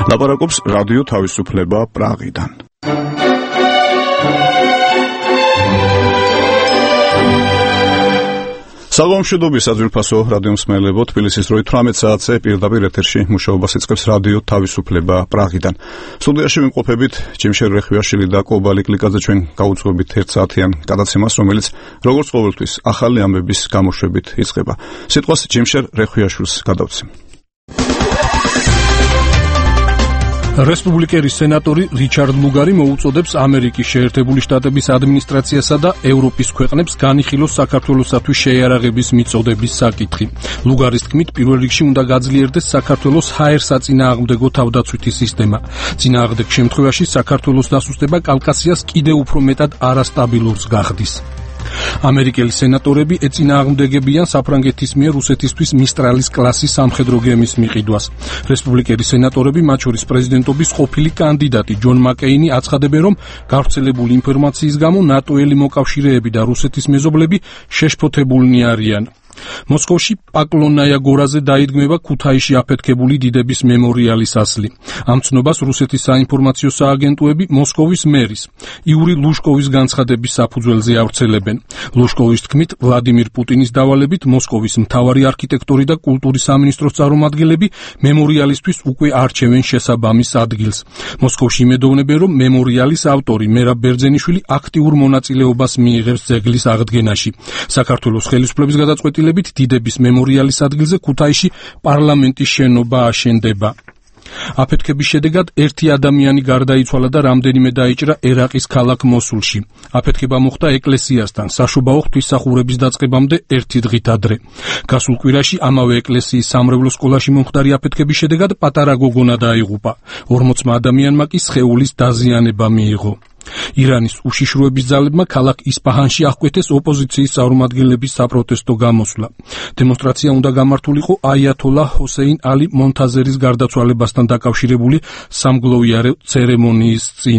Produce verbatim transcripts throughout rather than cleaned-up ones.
ლაპარაკობს რადიო თავისუფლება პრაღიდან. საგამშვიდობის საძირფასო რადიო მსმენელებო, თბილისის როი თვრამეტ საათზე პირდაპირ ეთერში მუშაობას იწყებს რადიო თავისუფლება პრაღიდან. სტუდიაში ვიმყოფებით ჯიმშერ რეხვიაშვილი და კობალი კლიკაძე, ჩვენ გაუძღვებით ერთ საათიან გადაცემას, რომელიც როგორც ყოველთვის ახალი ამბების გამოშვებით იწყება. სიტყვას ჯიმშერ რეხვიაშვილს გადავცემ. რესპუბლიკელი სენატორი რიჩარდ ლუგარი მოუწოდებს ამერიკის შეერთებული შტატების ადმინისტრაციასა და ევროპის ქვეყნებს განიხილოს საქართველოსათვის შეიარაღების მიწოდების საკითხი. ლუგარის თქმით, პირველ რიგში უნდა გაძლიერდეს საქართველოს ჰაერსაწინააღმდეგო თავდაცვითი სისტემა. წინააღმდეგ შემთხვევაში საქართველოს დასუსტება კავკასიას კიდევ უფრო მეტად არასტაბილურს გახდის. ამერიკელი სენატორები ეწინააღმდეგებიან საფრანგეთის მიერ რუსეთისთვის მისტრალის კლასის სამხედრო გემის მიყიდვას. რესპუბლიკელი სენატორები, მათ შორის პრეზიდენტობის ყოფილი კანდიდატი ჯონ მაკეინი, აცხადებენ, რომ გავრცელებული ინფორმაციის გამო ნატოელი მოკავშირეები და რუსეთის მეზობლები შეშფოთებულნი არიან. მოსკოვში პაკლონაია გორაზე დაიდგმება ქუთაისში აფეთქებული დიდების მემორიალის ასლი. ამ ცნობას რუსეთის საინფორმაციო სააგენტოები მოსკოვის მერის იური ლუშკოვის განცხადების საფუძველზე ავრცელებენ. ლუშკოვის თქმით, ვლადიმირ პუტინის დავალებით მოსკოვის მთავარი არქიტექტორი და კულტურის სამინისტროს წარმომადგენლები მემორიალისთვის უკვე არჩევენ შესაბამის ადგილს. მოსკოვში იმედოვნებენ, რომ მემორიალის ავტორი მერაბ ბერძენიშვილი აქტიურ მონაწილეობას მიიღებს ძეგლის აღდგენაში. საქართველოს ხელისუფლების გადაწყვეტილებით დიდების მემორიალის ადგილზე ქუთაისში პარლამენტის შენობა აშენდება. აფეთქების შედეგად ერთი ადამიანი გარდაიცვალა და რამდენიმე დაიჭრა ერაყის ქალაქ მოსულში. აფეთქება მოხდა ეკლესიასთან, საშობაო ღვთისმსახურების დაწყებამდე ერთი დღით ადრე. გასულ კვირაში ამავე ეკლესიის სამრევლო სკოლაში მომხდარი აფეთქების შედეგად პატარა გოგონა დაიღუპა. ორმოცმა ადამიანმა კი სხეულის დაზიანება მიიღო. ირანის უშიშროების ძალებმა ქალაქ ისპაჰანში აღკვეთეს ოპოზიციის წარმომადგენლების საპროტესტო გამოსვლა. დემონსტრაცია უნდა გამართულიყო აიათოლა ჰოსეინ ალი მონთაზერის გარდაცვალებასთან დაკავშირებული სამგლოვიარე ცერემონიის წინ.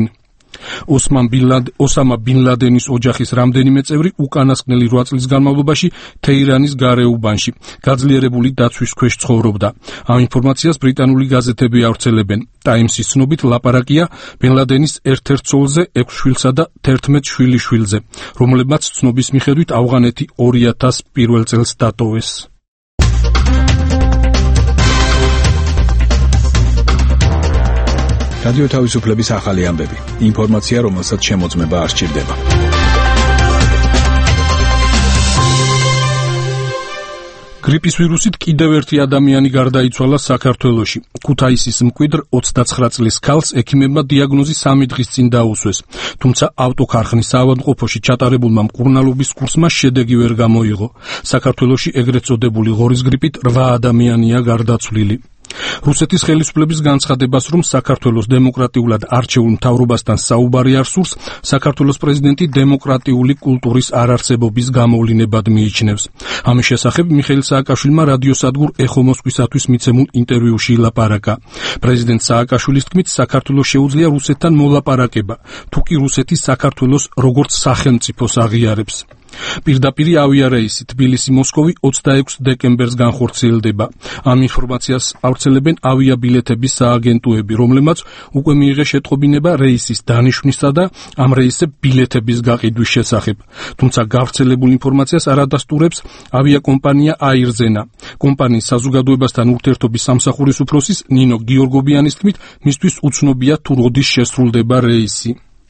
ოსმან ბინ ლადენ, ოსამა ბინ ლადენის ოჯახის რამდენიმე წევრი უკანასკნელი რვა წლის განმავლობაში თეირანის გარეუბანში გაძლიერებული დაცვის ქვეშ ცხოვრობდა. ამ ინფორმაციას ბრიტანული გაზეთები ავრცელებენ. ტაიმსის ცნობით, ლაპარაკია ბინ ლადენის ერთ-ერთ ცოლზე, ექვს შვილსა და თერთმეტ შვილიშვილზე, რომლებმაც ცნობის მიხედვით ავღანეთი ორი ათას პირველ წელს დატოვეს. რადიო თავისუფლების ახალი ამბები. ინფორმაცია, რომელსაც შემოწმება არ სჭირდება. გრიპის ვირუსით კიდევ ერთი ადამიანი გარდაიცვალა საქართველოში. ქუთაისის მკვიდრ ოცდაცხრა წლის ქალს ექიმებმა დიაგნოზი სამი დღის წინ დაუსვეს. თუმცა ავტოქარხნის ავადმყოფოში ჩატარებულმა მკურნალობის კურსმა შედეგი ვერ გამოიღო. საქართველოში ეგრეთ წოდებული ღორის გრიპით რვა ადამიანია გარდაცვლილი. რუსეთის ხელისუფლების განცხადებას, რომ საქართველოს დემოკრატიულად არჩეულ მთავრობასთან საუბარი არ სურს, საქართველოს პრეზიდენტი დემოკრატიული კულტურის არარსებობის გამოვლინებად მიიჩნევს. ამის შესახებ მიხეილ სააკაშვილმა რადიოსადგურ ეხო მოსკვისათვის მიცემულ ინტერვიუში ილაპარაკა. პრეზიდენტ სააკაშვილის თქმით, საქართველოს შეუძლია რუსეთთან მოლაპარაკება, თუკი რუსეთი საქართველოს როგორც სახელმწიფოს აღიარებს. პირდაპირი ავიარეისი თბილისი-მოსკოვი ოცდაექვსი დეკემბერს განხორციელდება. ამ ინფორმაციას ავრცელებენ ავიაბილეთების სააგენტოები, რომლებმაც უკვე მიიღეს შეტყობინება რეისის დანიშვნისა და ამ რეისზე ბილეთების გაყიდვის შესახებ. თუმცა გავრცელებულ ინფორმაციას არ ადასტურებს ავიაკომპანია აირზენა. კომპანიის საზოგადოებასთან ურთიერთობის სამსახურის უფროსის ნინო გიორგობიანის თქმით, მისთვის უცნობია თუ როდის შესრულდება რეისი.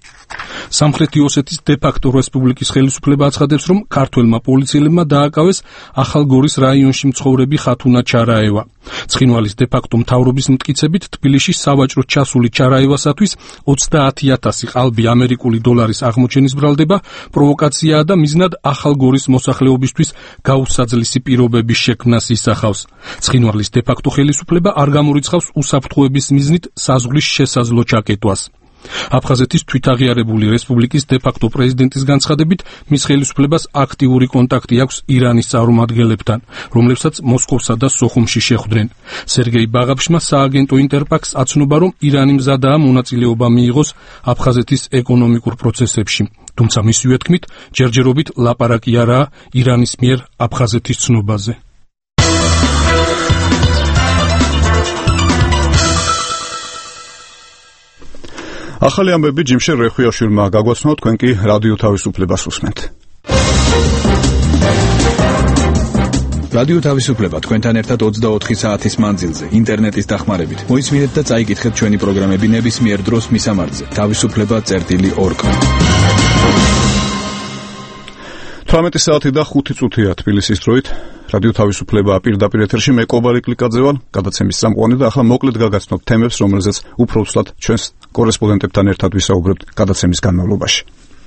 სამხრეთი ოსეთის დე-ფაქტო რესპუბლიკის ხელისუფლება აცხადებს, რომ ქართველმა პოლიციელებმა დააკავეს ახალგორის რაიონში მცხოვრები ხათუნა ჩარაევა. ცხინვალის დე-ფაქტო მთავრობის მტკიცებით, თბილისში სავაჭროდ ჩასული ჩარაევასათვის ოცდაათი ათასი ყალბი ამერიკული დოლარის აღმოჩენის ბრალდება პროვოკაციაა და მიზნად ახალგორის მოსახლეობისთვის გაუსაძლისი პირობების შექმნას ისახავს. ცხინვალის დე-ფაქტო ხელისუფლება არ გამორიცხავს უსაფრთხოების მიზნით საზღვრის შესაძლო ჩაკეტვას. აფხაზეთის თვითაღიარებული რესპუბლიკის დე-ფაქტო პრეზიდენტის განცხადებით, მის ხელისუფლებას აქტიური კონტაქტი აქვს ირანის წარმომადგენლებთან, რომლებსაც მოსკოვსა და სოხუმში შეხვდნენ. სერგეი ბაღაფშმა სააგენტო ინტერფაქს აცნობა, რომ ირანი მზადაა მონაწილეობა მიიღოს აფხაზეთის ეკონომიკურ პროცესებში. თუმცა მისივე თქმით, ჯერჯერობით ლაპარაკი არაა ირანის მიერ აფხაზეთის ცნობაზე. ახალი ამბები ჯიმშენ რეხვიაშვილმა გაგვაცნო, თქვენ კი რადიო თავისუფლებას უსმენთ. რადიო თავისუფლება თქვენთან ერთად ოცდაოთხი საათის მანძილზე ინტერნეტის დახმარებით. მოისმინეთ და წაიკითხეთ ჩვენი პროგრამები ნებისმიერ დროს მისამართზე თავისუფლება წერტილი ორ კომ. თვრამეტი საათი და ხუთი წუთია თბილისის დროით. რადიო თავისუფლება პირდაპირ ეთერში, მე კობალი კლიკაძე ვარ, გადაცემის წამყვანი და ახლა მოკლედ გაგაცნობ თემებს, რომელზეც უფრო ვსვლად ჩვენს კორესპონდენტებთან ერთად ვისაუბრებთ გადაცემის განმავლობაში.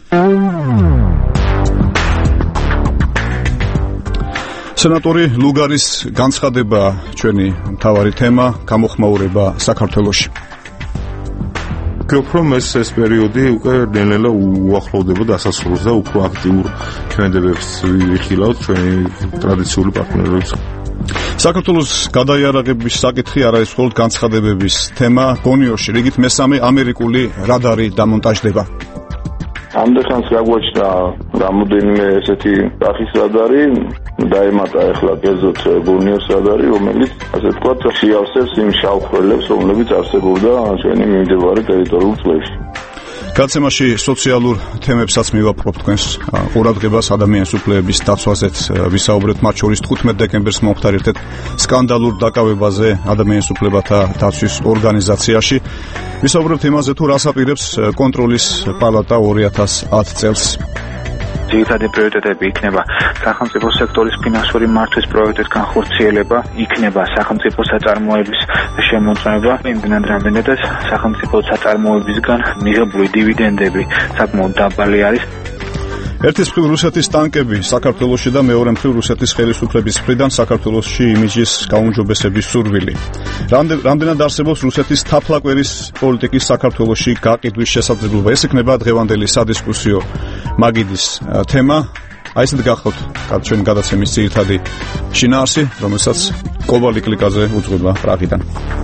სენატორი ლუგარის განცხადება ჩვენი მთავარი თემა, გამოხმაურება საქართველოში. Უფრო ეს ეს პერიოდი უკვე ნელ-ნელა უახლოვდება დასასრულს და უფრო აქტიურ ჩვენდებებს ვიხილავთ ჩვენი ტრადიციული პარტნიორებს. საქართველოს გადაიარაღების საკითხი არა ის მხოლოდ განცხადებების თემა, გონიოში რიგით მესამე ამერიკული რადარი დამონტაჟდება. ამდენხანს გაგვაჩნდა რამოდენიმე ესეთი სახის რადარი, დაემატა ახლა კერძოდ გონიოს რადარი, რომელიც ასე ვთქვათ, შეავსებს იმ შავ ხვრელებს, რომლებიც არსებობდა ჩვენი მიმდებარე ტერიტორიულ წყლებში. გადაცემაში სოციალურ თემებსაც მივაპყრობ თქვენს ყურადღებას, ადამიანის უფლებების დაცვაზეც ვისაუბრებთ, მათ შორის თხუთმეტ დეკემბერს მომხდარ ერთ სკანდალურ დაკავებაზე ადამიანის უფლებათა დაცვის ორგანიზაციაში. ვისაუბრებთ იმაზე, თუ რას აპირებს კონტროლის პალატა ორი ათას ათი წელს. ძირითადი პრიორიტეტები იქნება სახელმწიფო სექტორის ფინანსური მართვის პროექტის განხორციელება, იქნება სახელმწიფო საწარმოების შემოწმება, იმდენად რამდენადაც სახელმწიფო საწარმოებისგან მიღებული დივიდენდები საკმაოდ დაბალი არის. ერთის მხრივ რუსეთის ტანკები საქართველოში და მეორე მხრივ რუსეთის ხელისუფლების მხრიდან საქართველოში იმიჯის გაუმჯობესების სურვილი. რამდენად არსებობს რუსეთის თაფლაკვერის პოლიტიკის საქართველოში გაყიდვის შესაძლებლობა. ეს იქნება დღევანდელი სადისკუსიო მაგიდის თემა. აი ესეთ გახოთ ჩვენი გადაცემის ძირითადი შინაარსი, რომელსაც კობალი კლიკაზე უძღვება პრაღიდან.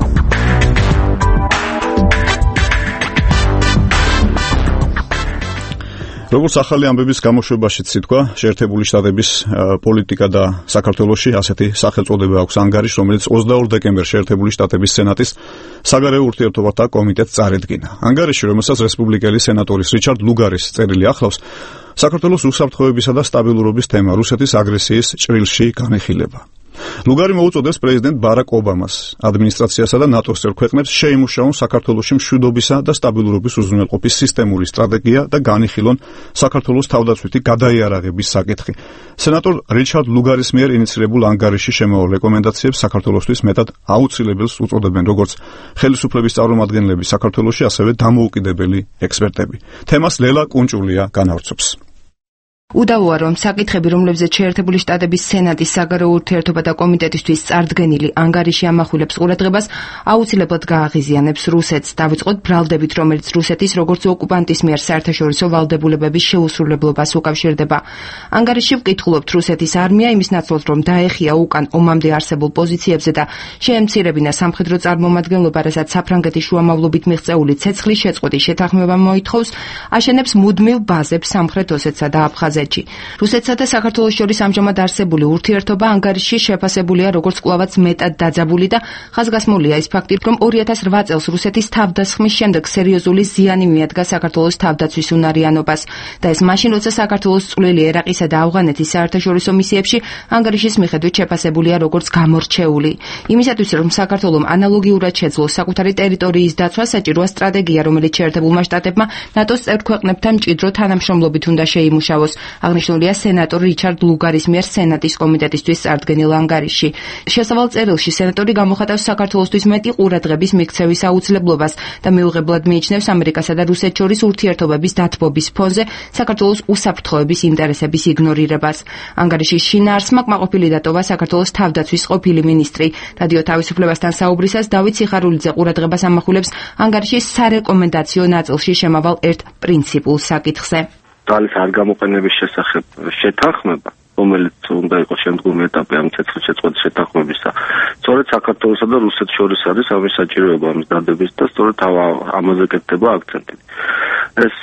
როგორც ახალი ამბების გამოშვებაშიც ითქვა, შეერთებული შტატების პოლიტიკა და საქართველოში ასეთი სახელწოდება აქვს ანგარიშს, რომელიც ოცდაორ დეკემბერს შეერთებული შტატების სენატის საგარეო ურთიერთობათა კომიტეტს წარედგინა. ანგარიში, რომელსაც რესპუბლიკელი სენატორის რიჩარდ ლუგარის წერილი ახლავს, საქართველოს უსაფრთხოებისა და სტაბილურობის თემა, რუსეთის აგრესიის ჭრილში განეხილება. ლუგარი მოუწოდებს პრეზიდენტ ბარაკ ობამას ადმინისტრაციასა და ნატოს წევრ ქვეყნებს შეიმუშაონ საქართველოში მშვიდობისა და სტაბილურობის უზრუნველყოფის სისტემური სტრატეგია და განიხილონ საქართველოს თავდაცვითი გადაიარაღების საკითხი. სენატორ რიჩარდ ლუგარის მიერ ინიცირებულ ანგარიში შემავალ რეკომენდაციებს საქართველოსთვის მეტად აუცილებელს უწოდებენ როგორც ხელისუფლების წარმომადგენლები საქართველოში, ასევე დამოუკიდებელი ექსპერტები. თემას ლელა კუნჭულია განავრცობს. უდავოა, რომ საკითხები, რომლებზეც შეერთებული შტატების სენატის საგარეო ურთიერთობათა კომიტეტისთვის წარდგენილი ანგარიში ამახვილებს ყურადღებას, აუცილებლად გააღიზიანებს რუსეთს. დავიწყოთ ბრალდებით, რომელიც რუსეთის როგორც ოკუპანტის მიერ საერთაშორისო ვალდებულებების შეუსრულებლობას უკავშირდება. ანგარიში ვკითხულობთ რუსეთის არმია იმის ნაცვლად, რომ დაეხია უკან ომამდე არსებულ პოზიციებზე და შეემცირებინა სამხედრო წარმომადგენლობა, რასაც საფრანგეთის შუამავლობით მიღწეული ცეცხლის შეწყვეტის შეთანხმება მოითხოვს, აშენებს მუდმივ ბაზებს სამხრეთ ოსეთსა და აფხაზეთში. რუსეთსა და საქართველოს შორის ამჟამად არსებული ურთიერთობა ანგარიში შეფასებულია როგორც კვლავაც მეტად დაძაბული და ხაზგასმულია ის ფაქტი, რომ ორი ათას რვა წელს რუსეთის თავდასხმის შემდეგ სერიოზული ზიანი მიადგა საქართველოს თავდაცვის უნარიანობას და ეს მაშინ, როცა საქართველოს წვლილი ერაყისა და ავღანეთის საერთაშორისო მისიებში ანგარიშის მიხედვით შეფასებულია როგორც გამორჩეული. იმისათვის, რომ საქართველომ ანალოგიურად შეძლოს საკუთარი ტერიტორიის დაცვა, საჭიროა სტრატეგია, რომელიც შეერთებულმა შტატებმა ნატოს წევრ ქვეყნებთან მჭიდრო თანამშრომლობით უნდა შეიმუშაოს. აღნიშნულია სენატორ რიჩარდ ლუგარის მიერ სენატის კომიტეტისთვის წარდგენილ ანგარიში. შესავალ წერილში სენატორი გამოხატავს საქართველოსთვის მეტი ყურადღების მიქცევის აუცილებლობას და მიუღებლად მიიჩნევს ამერიკასა და რუსეთს შორის ურთიერთობების დათბობის ფონზე საქართველოს უსაფრთხოების ინტერესების იგნორირებას. ანგარიშის შინაარსმა კმაყოფილი დატოვა საქართველოს თავდაცვის ყოფილი მინისტრი. რადიო თავისუფლებასთან საუბრისას დავით სიხარულიძე ყურადღებას ამახვილებს ანგარიშის სარეკომენდაციო ნაწილში შემავალ ერთ პრინციპულ საკითხზე. ძალის არ გამოყენების შესახებ შეთანხმება, რომელიც უნდა იყოს შემდგომი ეტაპი ამ ცეცხლის შეწყვეტის შეთანხმებისა. სწორედ საქართველოსა და რუსეთს შორის არის ამის საჭიროება, ამის დადების და სწორედ ამაზე კეთდება აქცენტი. ეს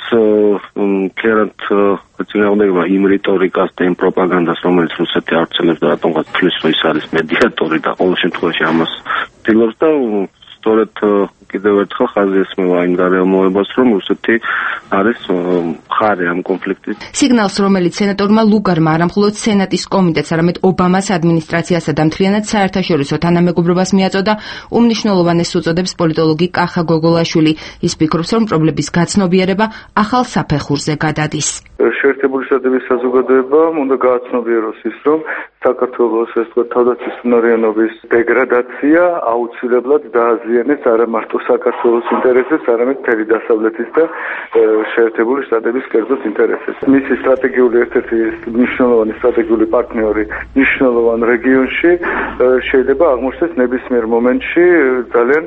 ქერად წინააღმდეგობა იმ რიტორიკას და იმ პროპაგანდას, რომელიც რუსეთი ავრცელებს და რატომღაც თვლის, რომ ის არის მედიატორი და ყოველ შემთხვევაში ამას ცდილობს და სწორედ კიდევ ერთხელ ხაზი ესმევა იმ გარემოებას, რომ რუსეთი არის მხარე ამ კონფლიქტის. სიგნალს, რომელიც სენატორმა ლუგარმა არამხოლოდ სენატის კომიტეტს, არამედ ობამას ადმინისტრაციასა და მთლიანად საერთაშორისო თანამეგობრობას მიაწოდა, უმნიშვნელოვანეს უწოდებს პოლიტოლოგი კახა გოგოლაშვილი. ის ფიქრობს, რომ პრობლემის გაცნობიერება ახალ საფეხურზე გადადის. შეერთებული შტატების საზოგადოებამ უნდა გააცნობიეროს ის, რომ საქართველოს ეს თქვა თავდაცვისუნარიანობის დეგრადაცია აუცილებლად დააზიანებს არა მარტო საქართველოს ინტერესებს, არამედ მთელი დასავლეთის და შეერთებული შტატების კერძოდ ინტერესებს. მისი სტრატეგიული ერთ-ერთი მნიშვნელოვანი სტრატეგიული პარტნიორი მნიშვნელოვან რეგიონში შეიძლება აღმოჩნდეს ნებისმიერ მომენტში ძალიან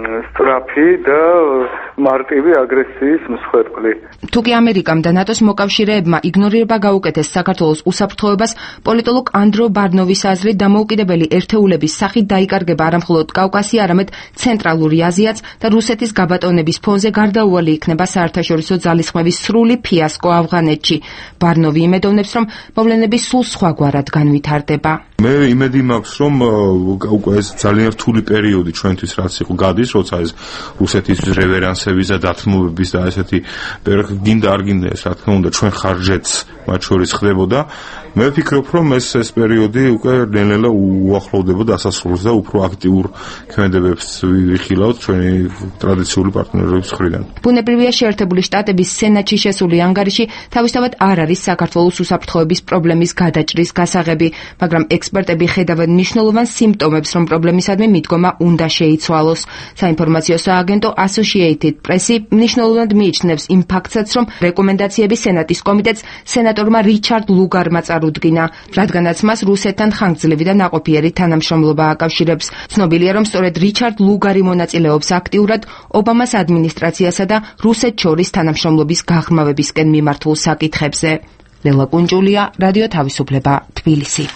სწრაფი და მარტივი აგრესიის მსხვერპლი. თუკი ამერიკამ და ნატოს მოკავშირეებმა იგნორირება გაუკეთეს საქართველოს უსაფრთხოებას, პოლიტოლოგ ანდრო ბარნოვის აზრით დამოუკიდებელი ერთეულების სახით დაიკარგება არამხოლოდ კავკასია, არამედ ცენტრალური აზიაც და რუსეთის გაბატონების ფონზე გარდაუვალი იქნება საერთაშორისო ძალისხმევის სრული ფიასკო ავღანეთში. ბარნოვი იმედოვნებს, რომ მოვლენები სულ სხვაგვარად განვითარდება. მე იმედი მაქვს, რომ უკვე ეს ძალიან რთული პერიოდი ჩვენთვის რაც იყო გადის, როცა ეს რუსეთის რევერანსების და დათმობების და ესეთი გინდა არ გინდა ეს რა თქმა უნდა ჩვენ ხარჯეთს მათ შორის ხდებოდა. მე ვფიქრობ, რომ ეს ეს პერიოდი უკვე ნელ-ნელა უახლოვდება დასასრულს და უფრო აქტიურ ქმედებებს ვიხილავთ ჩვენი ტრადიციული პარტნიორების მხრიდან. ბუნებრივია შეერთებული შტატების სენატში შესული ანგარიში თავისთავად არ არის საქართველოს უსაფრთხოების პრობლემის გადაჭრის გასაღები, მაგრამ ექსპერტები ხედავენ მნიშვნელოვან სიმპტომებს, რომ პრობლემისადმი მიდგომა უნდა შეიცვალოს. საინფორმაციო სააგენტო Associated Press მნიშვნელოვნად მიიჩნევს იმ ფაქტსაც, რომ რეკომენდაციები სენატის კომიტეტს სენატორმა რიჩარდ ლუგარმა წარუდგინა, რადგანაც მას რუსეთთან ხანგრძლივი და ნაყოფიერი თანამშრომლობა აკავშირებს. ცნობილია, რომ სწორედ რიჩარდ ლუგარი მონაწილეობს აქტიურად ობამას ადმინისტრაციასა და რუსეთს შორის თანამშრომლობის გაღრმავებისკენ მიმართულ საკითხებზე. ლელა კუნჯულია, რადიო თავისუფლება, თბილისი.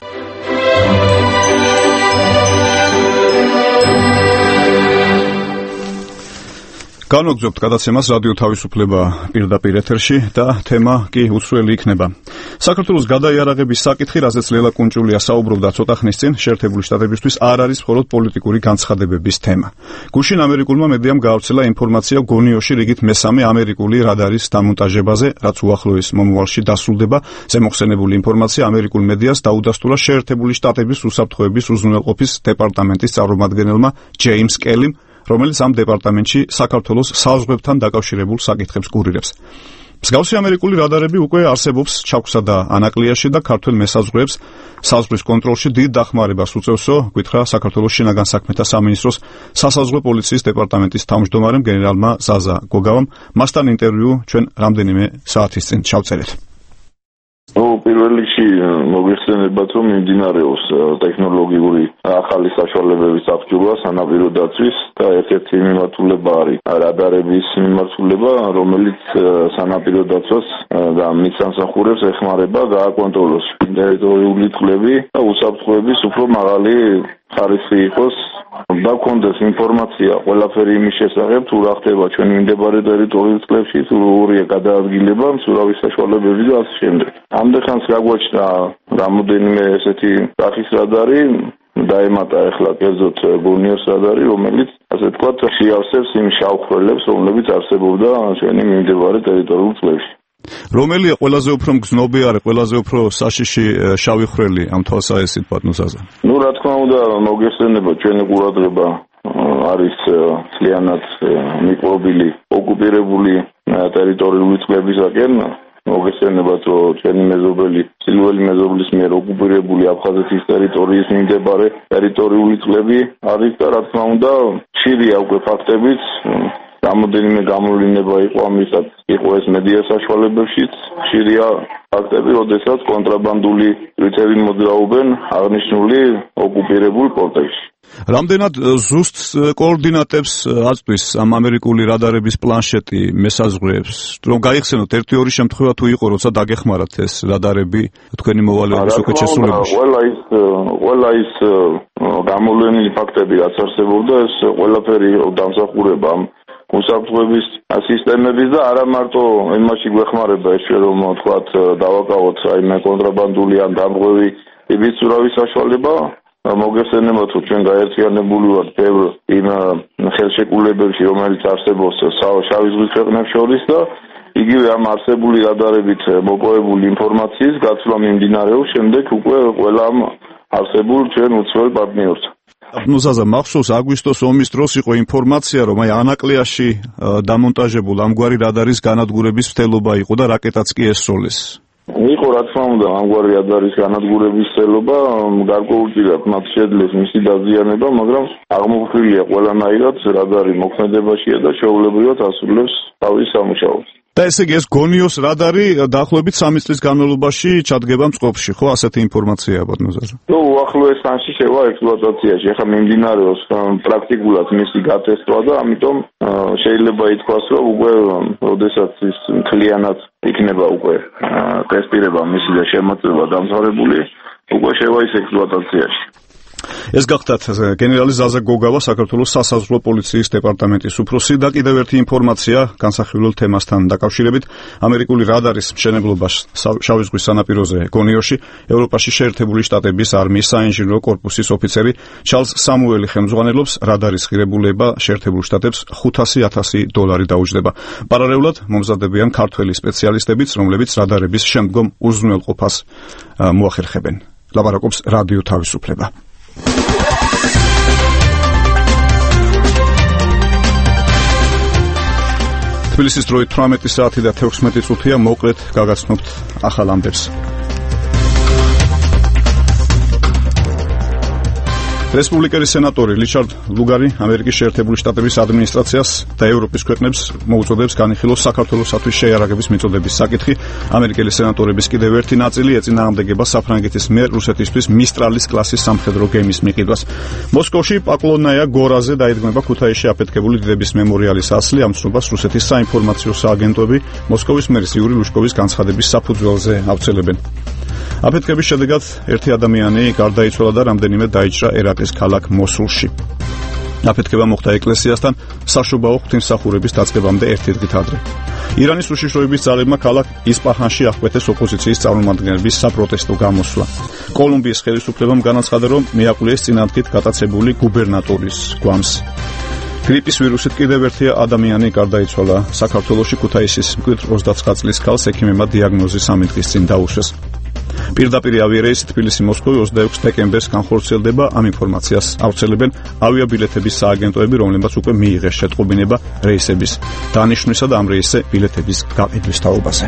განვაგრძობთ გადაცემას რადიო თავისუფლება პირდაპირ ეთერში და თემა კი უცვლელი იქნება. საქართველოს გადაიარაღების საკითხი, რაზეც ლელა კუნჭულია საუბრობდა ცოტა ხნის წინ, შეერთებული შტატებისთვის არ არის მხოლოდ პოლიტიკური განცხადებების თემა. გუშინ ამერიკულმა მედიამ გაავრცელა ინფორმაცია გონიოში რიგით მესამე ამერიკული რადარის დამონტაჟებაზე, რაც უახლოეს მომავალში დასრულდება. ზემოხსენებული ინფორმაცია ამერიკულ მედიას დაუდასტურა შეერთებული შტატების უსაფრთხოების უზრუნველყოფის დეპარტამენტის წარმომადგენელმა ჯეიმს კელიმ, რომელიც ამ დეპარტამენტში საქართველოს საზღვრებთან დაკავშირებულ საკითხებს კურირებს. მსგავსი ამერიკული რადარები უკვე არსებობს ჩაქვსა და ანაკლიაში და ქართველ მესაზღვრეებს საზღვრის კონტროლში დიდ დახმარებას უწევსო, გითხრა საქართველოს შინაგან საქმეთა სამინისტროს სასაზღვრო პოლიციის დეპარტამენტის თავმჯდომარემ გენერალმა ზაზა გოგავამ. მასთან ინტერვიუ ჩვენ რამდენიმე საათის წინ ჩავწერეთ. ну პირველ რიგში მოგეხსენებათ რომ მიმდინარეობს ტექნოლოგიური ახალი საშუალებების აღჭურვა სანაპირო დაცვის და ერთ-ერთი მიმართულება არის რადარების მიმართულება, რომელიც სანაპირო დაცვას და მის სამსახურებს ეხმარება გააკონტროლოს ტერიტორიული წყლები და უსაფრთხოების უფრო მაღალი ხარისხი იყოს და კონდეს ინფორმაცია ყველაფერი იმის შესახებ თუ რა ხდება ჩვენი მიმდებარე ტერიტორიულ წყლებში, თუ როგორია გადაადგილება, მცურავი საშუალებები და ასე შემდეგ. ამდენხანს გაგვაჩნდა რამოდენიმე ესეთი სახის რადარი, დაემატა ახლა კერძოდ გურნიოს რადარი, რომელიც ასე ვთქვათ შეავსებს იმ შავხრელებს, რომლებიც არსებობდა ჩვენი მიმდებარე ტერიტორიულ წყლებში. რომელია ყველაზე უფრო მგზნობიარე, ყველაზე უფრო საშიში შავი ხრელი ამ თვალსაჩინო პატნოსაზე? ну რა თქმა უნდა მოგეხსენება ჩვენი ყურადღება არის ძალიანად მიკრობილი ოკუპირებული ტერიტორიული წყლებისაკენ. მოგეხსენებათ რომ ჩვენი მეზობელი სილველი მეზობლის მიერ ოკუპირებული აფხაზეთის ტერიტორიის მიმდებარე ტერიტორიული წყლები არის და რა თქმა უნდა ხშირია უკვე ფაქტებიც. რამოდენიმე გამოვლინება იყო ამისაც იყო ეს მედია საშუალებებშიც ხშირია ფაქტები, როდესაც კონტრაბანდული რიცევი მოძრაობენ აღნიშნული ოკუპირებულ პორტებში. რამდენად ზუსტ კოორდინატებს აწვდის ამ ამერიკული რადარების პლანშეტი მესაზღვრეებს, რომ გაიხსენოთ ერთი-ორი შემთხვევა თუ იყო, როცა დაგეხმარათ ეს რადარები თქვენი მოვალეობის უკეთ შესრულებაში? ყველა ის ყველა ის გამოვლენილი ფაქტები რაც არსებობდა, ეს ყველაფერი დამსახურება უსაფრთხოების სისტემების და არა მარტო იმაში გვეხმარება ეს რომ თქვათ დავაკავოთ რაიმე კონტრაბანდული ან დამღები ტიპის ურავის საშუალება, მოგესწრება თუ ჩვენ გაერთიანებული ვართ ბევრ იმ ხელშეკრულებებში, რომელიც არსებობს შავი ზღვის ქვეყნებს შორის და იგივე ამ არსებული რადარებით მოპოვებული ინფორმაციის გაცვლა მიმდინარეობს შემდეგ უკვე ყველა ამ არსებულ ჩვენ უცხოელ პარტნიორს. ნუზაზა მახსოვს აგვისტოს ომის დროს იყო ინფორმაცია, რომ აი ანაკლიაში დამონტაჟებულ ამგვარი რადარის განადგურების მცდელობა იყო და რაკეტაც კი ესროლეს. იყო რა თქმა უნდა ამგვარი რადარის განადგურების მცდელობა, გარკვეულწილად მათ შეძლეს მისი დაზიანება, მაგრამ აღმოფხვრილია ყველანაირად რადარი მოქმედებაშია და შეუულებრივად ასრულებს თავის სამუშაოს. და ესე იგი ეს გონიოს რადარი დაახლოებით სამი წლის განმავლობაში ჩადგება მწყობრში, ხო, ასეთი ინფორმაციაა ბატონოზაზე. ნუ უახლოეს ხანში შევა ექსპლუატაციაში, ახლა მიმდინარეობს პრაქტიკულად მისი გატესტვა და ამიტომ შეიძლება ითქვას, რომ უკვე როდესაც ის მთლიანად იქნება უკვე ტესტირება მისი და შემოწმება დამთავრებული, უკვე შევა ის ექსპლუატაციაში. ეს გახდათ გენერალი ზაზა გოგავა, საქართველოს სასაზღვრო პოლიციის დეპარტამენტის უფროსი და კიდევ ერთი ინფორმაცია განსახილველ თემასთან დაკავშირებით. ამერიკული რადარის მშენებლობას შავი ზღვის სანაპიროზე გონიოში ევროპაში შეერთებული შტატების არმიის საინჟინრო კორპუსის ოფიცერი ჩარლზ სამუელი ხელმძღვანელობს. რადარის ღირებულება შეერთებულ შტატებს ხუთასი ათასი დოლარი დაუჯდება. პარალელურად მომზადებიან ქართველი სპეციალისტებიც, რომლებიც რადარების შემდგომ უზრუნველყოფას მოახერხებენ. ლაპარაკობს რადიო თავისუფლება. თბილისის დროით თვრამეტი საათი და თექვსმეტი წუთია, მოკლედ გაგაცნობთ ახალ ამბებს. რესპუბლიკელი სენატორი რიჩარდ ლუგარი ამერიკის შეერთებული შტატების ადმინისტრაციას და ევროპის ქვეყნებს მოუწოდებს განიხილოს საქართველოსათვის შეიარაღების მიწოდების საკითხი. ამერიკელი სენატორების კიდევ ერთი ნაწილი ეწინააღმდეგება საფრანგეთის მიერ რუსეთისთვის მისტრალის კლასის სამხედრო გემის მიყიდვას. მოსკოვში პაკლონაია გორაზე დაიდგმება ქუთაისში აფეთქებული დიდების მემორიალის ასლი. ამ ცნობას რუსეთის საინფორმაციო სააგენტოები მოსკოვის მერის იური ლუშკოვის განცხადების საფუძველზე ავრცელებენ. აფეთქების შედეგად ერთი ადამიანი გარდაიცვალა და რამდენიმე დაიჭრა ერაყის ქალაქ მოსულში. აფეთქება მოხდა ეკლესიასთან საშობაო ღვთისმსახურების დაწყებამდე ერთი დღით ადრე. ირანის უშიშროების ძალებმა ქალაქ ისპაჰანში აღკვეთეს ოპოზიციის წარმომადგენლების საპროტესტო გამოსვლა. კოლუმბიის ხელისუფლებამ განაცხადა, რომ მიაყვლიეს წინადღით გატაცებული გუბერნატორის გვამს. გრიპის ვირუსით კიდევ ერთი ადამიანი გარდაიცვალა საქართველოში. ქუთაისის მკვიდრ ოცდაცხრა წლის ქალს ექიმებმა დიაგნოზი სამი დღის წინ დაუშვეს. პირდაპირ ავიარეისი თბილისი-მოსკოვი ოცდაექვსი დეკემბერს განხორციელდება. ამ ინფორმაციას ავრცელებენ ავიაბილეთების სააგენტოები, რომლებმაც უკვე მიიღეს შეტყობინება რეისების დანიშვნისა და ამ რეისზე ბილეთების გაყიდვის თაობაზე.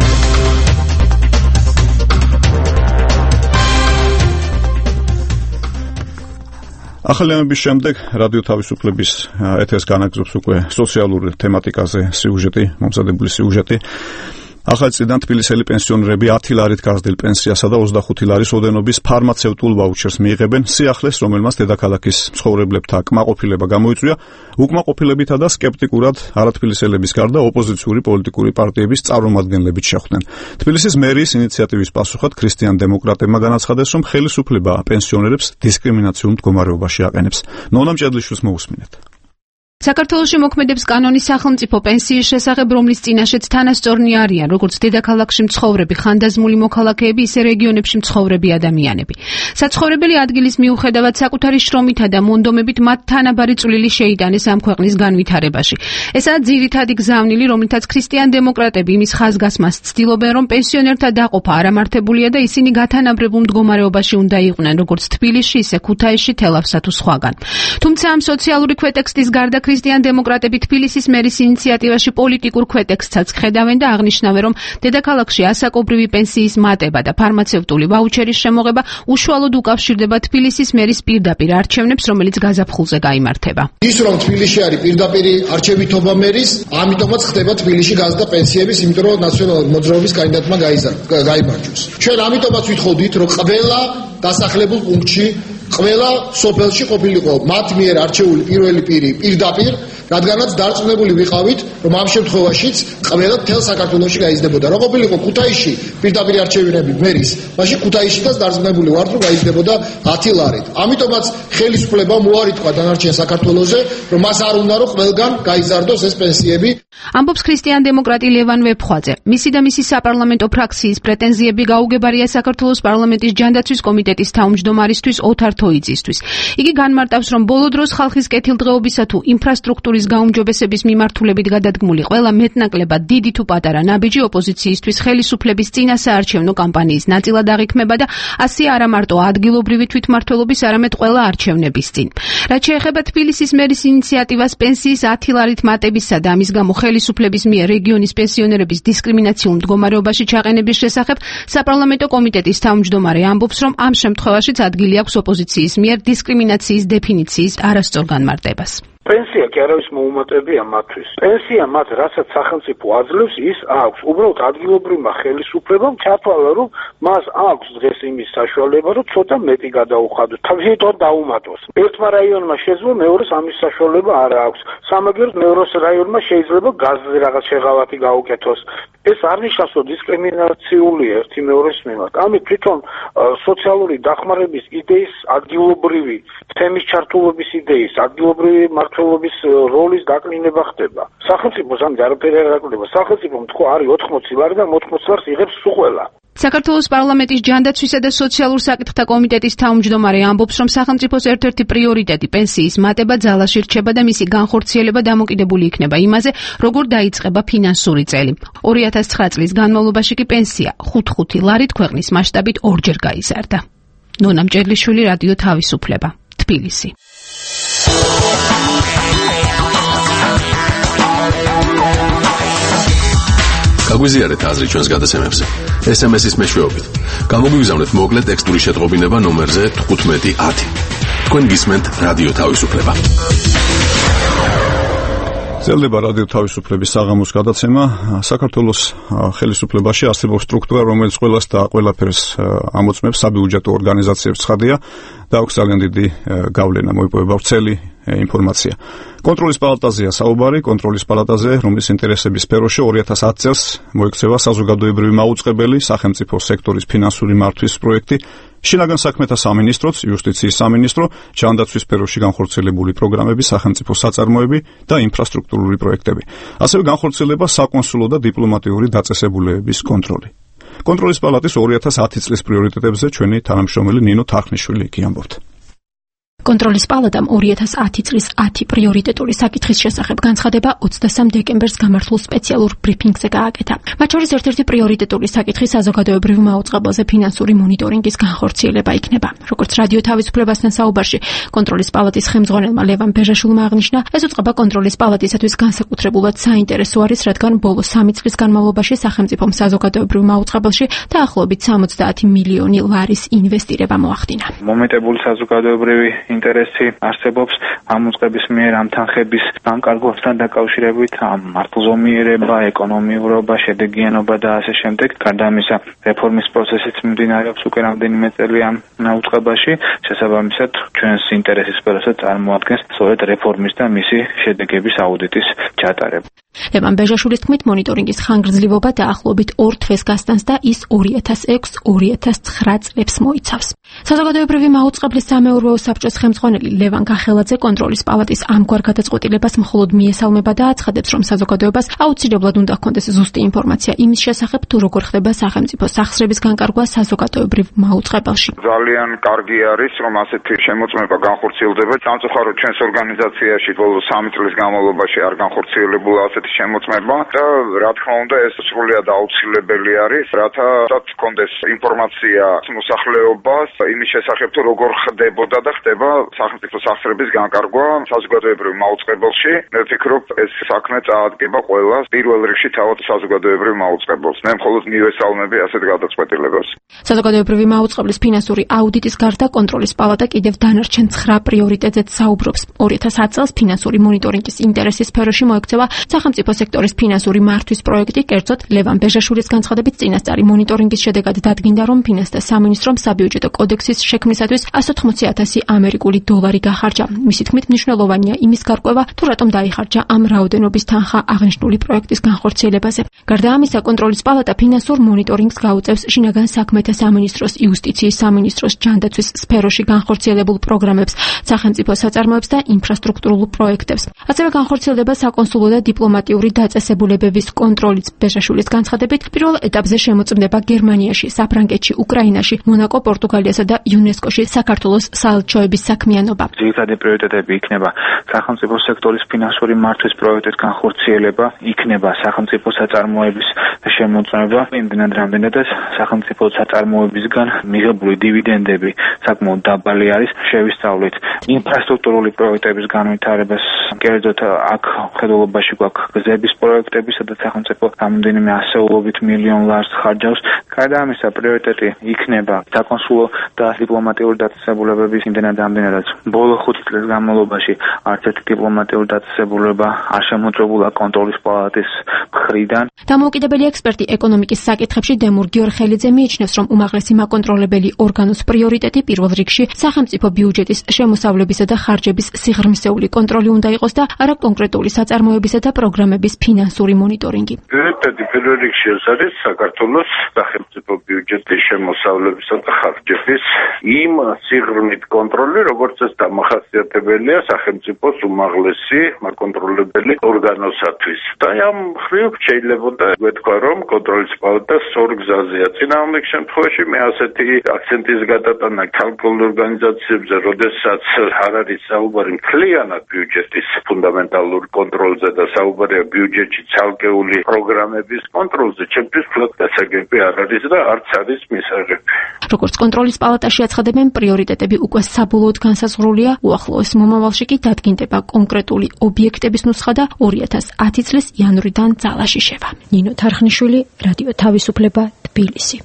ახალი ამბების შემდეგ რადიო თავისუფლების ეთერს განაგრძობს უკვე სოციალური თემატიკაზე სიუჟეტი, მომზადებული სიუჟეტი. ახალ წლიდან თბილისელი პენსიონერები ათი ლარით გაზრდილ პენსიასა და ოცდახუთი ლარის ოდენობის ფარმაცევტულ ვაუჩერს მიიღებენ. სიახლეს, რომელმაც დედაქალაქის მცხოვრებლებთა კმაყოფილება გამოიწვია, უკმაყოფილებითა და სკეპტიკურად არათბილისელების გარდა ოპოზიციური პოლიტიკური პარტიების წარმომადგენლებიც შეხვდნენ. თბილისის მერიის ინიციატივის პასუხად ქრისტიან დემოკრატებმა განაცხადეს, რომ ხელისუფლება პენსიონერებს დისკრიმინაციულ მდგომარეობაში აყენებს. ნონა მჭედლიშვილს მოусმინეთ. საქართველოში მოქმედებს კანონის სახელმწიფო პენსიის შესახებ, რომლის წინაშეც თანასწორნი არიან როგორც დედაქალაქში მცხოვრები ხანდაზმული მოქალაქეები, ისე რეგიონებში მცხოვრები ადამიანები. საცხოვრებელი ადგილის მიუხედავად საკუთარი შრომითა და მონდომებით მათ თანაბარი წვლილი შეიტანეს ამ ქვეყნის განვითარებაში. ესაა ძირითადი გზავნილი, რომლითაც ქრისტიან დემოკრატები იმის ხაზგასმას ცდილობენ, რომ პენსიონერთა დაყოფა არამართებულია და ისინი გათანაბრებულ მდგომარეობაში უნდა იყვნენ როგორც თბილისში, ისე ქუთაისში, თელავსა თუ სხვაგან. თუმცა ამ სოციალური ქვეტექსტის გარდა ქრისტიან დემოკრატები თბილისის მერის ინიციატივაში პოლიტიკურ ქვეტექსტსაც ხედავენ და აღნიშნავენ, რომ დედაქალაქში ასაკობრივი პენსიის მატება და ფარმაცევტული ვაუჩერის შემოღება უშუალოდ უკავშირდება თბილისის მერის პირდაპირ არჩევნებს, რომელიც გაზაფხულზე გაიმართება. ის რომ თბილისში არის პირდაპირ არჩევითობა მერის, ამიტომაც ხდება თბილისში გაზრდა პენსიების, იმიტომ რომ ნაციონალური მოძრაობის კანდიდატმა გაიმარჯვეს. ჩვენ ამიტომაც ვითხოვდით, რომ ყველა დასახლებულ პუნქტში ყველა სოფელში ყოფილიყო მათ მიერ არჩეული პირველი პირი პირდაპირ, რადგანაც დარწმუნებული ვიყავით, რომ ამ შემთხვევაშიც ყველა თელ საქართველოში გაიზრდებოდა. რო ყოფილიყო ქუთაისში პირდაპირ არჩევნები მერის, მაშინ ქუთაისშიც დარწმუნებული ვართ, რომ გაიზრდებოდა ათი ლარით. ამიტომაც ხელისუფლებამ უარი თქვა დანარჩენ საქართველოზე, რომ მას არ უნდა რომ ყველგან გაიზარდოს ეს პენსიები. ამბობს ქრისტიან-დემოკრატი ლევან ვეფხვაძე. მისი და მისი საპარლამენტო ფრაქციის პრეტენზიები გაუგებარია საქართველოს პარლამენტის ჯანდაცვის კომიტეტის თავმჯდომარისთვის ოთარ თოიძისთვის. იგი განმარტავს, რომ ბოლო დროს ხალხის კეთილდღეობისა თუ ინფრასტრუქტურის გაუმჯობესების მიმართულებით გადადგმული ყველა მეტნაკლებად დიდი თუ პატარა ნაბიჯი ოპოზიციისთვის ხელისუფლების წინასაარჩევნო კამპანიის ნაწილად აღიქმება და ასე არა მარტო ადგილობრივი თვითმმართველობის, არამედ ყველა არჩევნების წინ. რაც შეეხება თბილისის მერის ინიციატივას პენსიის ათი ლარით მატებისა და ამის გამო ხელისუფლების მიერ რეგიონის პენსიონერების დისკრიმინაციულ მდგომარეობაში ჩაყენების შესახებ საპარლამენტო კომიტეტის თავმჯდომარე ამბობს, რომ ამ შემთხვევაშიც ადგილი აქვს ოპოზიციის მიერ დისკრიმინაციის დეფინიციის არასწორ განმარტებას. პენსია კი არავის მოუმატებია მათთვის. პენსია მათ რასაც სახელმწიფო აძლევს, ის აქვს უბრალოდ ადგილობრივმა ხელისუფლებამ ჩათვალა, რომ მას აქვს დღეს იმის საშუალება, რომ ცოტა მეტი გადაუხადოს, თავისუფლად დაუმატოს. ერთმა რაიონმა შეძლო, მეორეს ამის საშუალება არ აქვს. სამაგეროდ მეორე რაიონმა შეიძლება გაზზე რაღაც შეღავათი გაუკეთოს. ეს არ ნიშნავს, რომ დისკრიმინაციულია ერთი მეორის მიმართ. ამით თვითონ სოციალური დახმარების იდეის ადგილობრივი თემის ჩართულობის იდეის ადგილობრივი მმართველობის როლის დაკლინება ხდება. სახელმწიფოს ამით არაფერი არ აკლდება. სახელმწიფომ თქვა არის ოთხმოცი ლარი და ოთხმოცი ლარს იღებს სულ ყველა. საქართველოს პარლამენტის ჯანდაცვისა და სოციალურ საკითხთა კომიტეტის თავმჯდომარე ამბობს, რომ სახელმწიფოს ერთ-ერთი პრიორიტეტი პენსიის მატება ძალაში რჩება და მისი განხორციელება დამოკიდებული იქნება იმაზე, როგორ დაიწყება ფინანსური წელი. ორი ათას ცხრა წლის განმავლობაში კი პენსია ხუთ ხუთი ლარით ქვეყნის მასშტაბით ორჯერ გაიზარდა. ნონა მჭედლიშვილი, რადიო თავისუფლება, თბილისი. გაგვიზიარეთ აზრი ჩვენს გადაცემებზე. ეს ემ ეს-ის მეშვეობით. გამოგვიგზავნეთ მოკლე ტექსტური შეტყობინება ნომერზე თხუთმეტი ათი. თქვენ გისმენთ რადიო თავისუფლება. ძლდება რადიო თავისუფლების საღამოს გადაცემა. საქართველოს ხელისუფლებაში არსებობს სტრუქტურა, რომელიც ყველას და ყველაფერს ამოწმებს, საბიუჯეტო ორგანიზაციებს ცხადია და აქვს ძალიან დიდი გავლენა, მოიპოვება ვრცელი ინფორმაცია. კონტროლის პალატაზეა საუბარი, კონტროლის პალატაზე, რომლის ინტერესების სფეროში ორი ათას ათი წელს მოექცევა საზოგადოებრივი მაუწყებელი სახელმწიფო სექტორის ფინანსური მართვის პროექტი, შინაგან საქმეთა სამინისტროც, იუსტიციის სამინისტრო, ჯანდაცვის სფეროში განხორციელებული პროგრამები, სახელმწიფო საწარმოები და ინფრასტრუქტურული პროექტები. ასევე განხორციელება საკონსულო და დიპლომატიური დაწესებულებების კონტროლი. კონტროლის პალატის ორი ათას ათი წლის პრიორიტეტებზე ჩვენი თანამშრომელი ნინო თარხნიშვილი კი ამბობთ. კონტროლის პალატამ ორი ათას ათი წლის ათი პრიორიტეტული საკითხის შესახებ განცხადება ოცდასამ დეკემბერს გამართულ სპეციალურ ბრიფინგზე გააკეთა. მათ შორის ერთ-ერთი პრიორიტეტული საკითხი საზოგადოებრივ მაუწყებელზე ფინანსური მონიტორინგის განხორციელება იქნება. როგორც რადიო თავისუფლებასთან საუბარში კონტროლის პალატის ხელმძღვანელმა ლევან ბეჟაშვილმა აღნიშნა, ეს უწყება კონტროლის პალატისათვის განსაკუთრებულად საინტერესო არის, რადგან ბოლო სამი წლის განმავლობაში სახელმწიფომ საზოგადოებრივ მაუწყებელში დაახლოებით სამოცდაათი მილიონი ლარის ინვესტირება მოახდინა. მომეტებული საზოგადოებრივი ინტერესი არსებობს ამ უწყების მიერ ამ თანხების განკარგვასთან დაკავშირებით, ამ მართლზომიერება, ეკონომიურობა, შედეგიანობა და ასე შემდეგ. გარდა ამისა, რეფორმის პროცესიც მიმდინარეობს უკვე რამდენიმე წელი ამ უწყებაში, შესაბამისად ჩვენს ინტერესის სფეროსაც წარმოადგენს სწორედ რეფორმის და მისი შედეგების აუდიტის ჩატარება. ლევან ბეჟაშვილის თქმით, მონიტორინგის ხანგრძლივობა დაახლოებით ორ თვეს გასტანს და ის ორი ათას ექვსი ორი ათას ცხრა წლებს მოიცავს. საზოგადოებრივი მაუწყებლის სამეურვეო საბჭოს ხელმძღვანელი ლევან კახელაძე კონტროლის პალატის ამგვარ გადაწყვეტილებას მხოლოდ მიესალმება და აცხადებს, რომ საზოგადოებას აუცილებლად უნდა ჰქონდეს ზუსტი ინფორმაცია იმის შესახებ, თუ როგორ ხდება სახელმწიფო სახსრების განკარგვა საზოგადოებრივ მაუწყებელში. ძალიან კარგი არის, რომ ასეთი შემოწმება განხორციელდება. სამწუხაროდ ჩვენს ორგანიზაციაში ბოლო სამი წლის განმავლობაში არ განხორციელებულა ასეთი შემოწმება და რა თქმა უნდა ეს სრულიად აუცილებელი არის, რათა ჰქონდეს ინფორმაცია მოსახლეობას იმის შესახებ, თუ როგორ ხდებოდა და ხდება სახელმწიფო სახსრების განკარგვა საზოგადოებრივ მაუწყებელში. მე ვფიქრობ, ეს საქმე წაადგება ყველას, პირველ რიგში თავად საზოგადოებრივ მაუწყებელს. მე მხოლოდ მივესალმები ასეთ გადაწყვეტილებას. საზოგადოებრივი მაუწყებლის ფინანსური აუდიტის გარდა კონტროლის პალატა კიდევ დანარჩენ ცხრა პრიორიტეტზეც საუბრობს. ორი ათას ათი წელს ფინანსური მონიტორინგის ინტერესის სფეროში მოექცევა სახელმწიფო სექტორის ფინანსური მართვის პროექტი, კერძოდ ლევან ბეჟაშვილის განცხადებით წინასწარი მონიტორინგის შედეგად დადგინდა, რომ ფინანსთა სამინისტრომ საბიუჯეტო კოდექსის შექმნისათვის ას ოთხმოცი ათასი ამერიკული ამერიკული დოლარი გახარჯა. მისი თქმით, მნიშვნელოვანია იმის გარკვევა, თუ რატომ დაიხარჯა ამ რაოდენობის თანხა აღნიშნული პროექტის განხორციელებაზე. გარდა ამისა, კონტროლის პალატა ფინანსურ მონიტორინგს გაუწევს შინაგან საქმეთა სამინისტროს, იუსტიციის სამინისტროს, ჯანდაცვის სფეროში განხორციელებულ პროგრამებს, სახელმწიფო საწარმოებს და ინფრასტრუქტურულ პროექტებს. ასევე განხორციელდება საკონსულო და დიპლომატიური დაწესებულებების კონტროლიც. ბეჟაშვილის განცხადებით, პირველ ეტაპზე შემოწმდება გერმანიაში, საფრანგეთში, უკრაინაში, მონაკო, პორტუგალიასა და იუნესკოში საქართველოს საელჩოების საქმიანობა. ძირითადი პრიორიტეტები იქნება სახელმწიფო სექტორის ფინანსური მართვის პროექტის განხორციელება, იქნება სახელმწიფო საწარმოების შემოწმება, იმდენად რამდენადაც სახელმწიფო საწარმოებისგან მიღებული დივიდენდები საკმაოდ დაბალი არის. შევისწავლით ინფრასტრუქტურული პროექტების განვითარებას, კერძოდ აქ ხედულობაში გვაქვს გზების პროექტები, სადაც სახელმწიფო რამდენიმე ასეულობით მილიონ ლარს ხარჯავს. გარდა ამისა, პრიორიტეტი იქნება საკონსულო და დიპლომატიური დაწესებულებების იმდენად რამდენადაც ბოლო ხუთი წლის განმავლობაში არც ერთი დიპლომატიური დაწესებულება არ შემოწმებულა კონტროლის პალატის მხრიდან. დამოუკიდებელი ექსპერტი ეკონომიკის საკითხებში დემურ გიორხელიძე მიიჩნევს, რომ უმაღლესი მაკონტროლებელი ორგანოს პრიორიტეტი პირველ რიგში სახელმწიფო ბიუჯეტის შემოსავლებისა და ხარჯების სიღრმისეული კონტროლი უნდა იყოს და არა კონკრეტული საწარმოებისა და პროგრამების ფინანსური მონიტორინგი. პრიორიტეტი პირველ რიგში არის საქართველოს სახელმწიფო ბიუჯეტის შემოსავლებისა და ხარჯების იმ სიღრმით კონტროლი, როგორც ეს დამახასიათებელია სახელმწიფოს უმაღლესი მაკონტროლებელი ორგანოსათვის. და ამ მხრივ შეიძლება ვეთქვა, რომ კონტროლის პალატა სწორ გზაზეა. წინააღმდეგ შემთხვევაში მე ასეთი აქცენტის გადატანა ქალკულ ორგანიზაციებზე, როდესაც არ არის საუბარი მთლიანად ბიუჯეტის ფუნდამენტალურ კონტროლზე და საუბარია ბიუჯეტში ცალკეული პროგრამების კონტროლზე, ჩემთვის ფლოთ გასაგები არ არის და არც არის მისაღები. როგორც კონტროლის პალატაში აცხადებენ, პრიორიტეტები უკვე საბოლოოდ განსაზღვრულია. უახლოეს მომავალში კი დადგინდება კონკრეტული ობიექტების ნუსხა და ორი ათას ათი წლის იანვრიდან ძალაში შევა. ნინო თარხნიშვილი, რადიო თავისუფლება, თბილისი.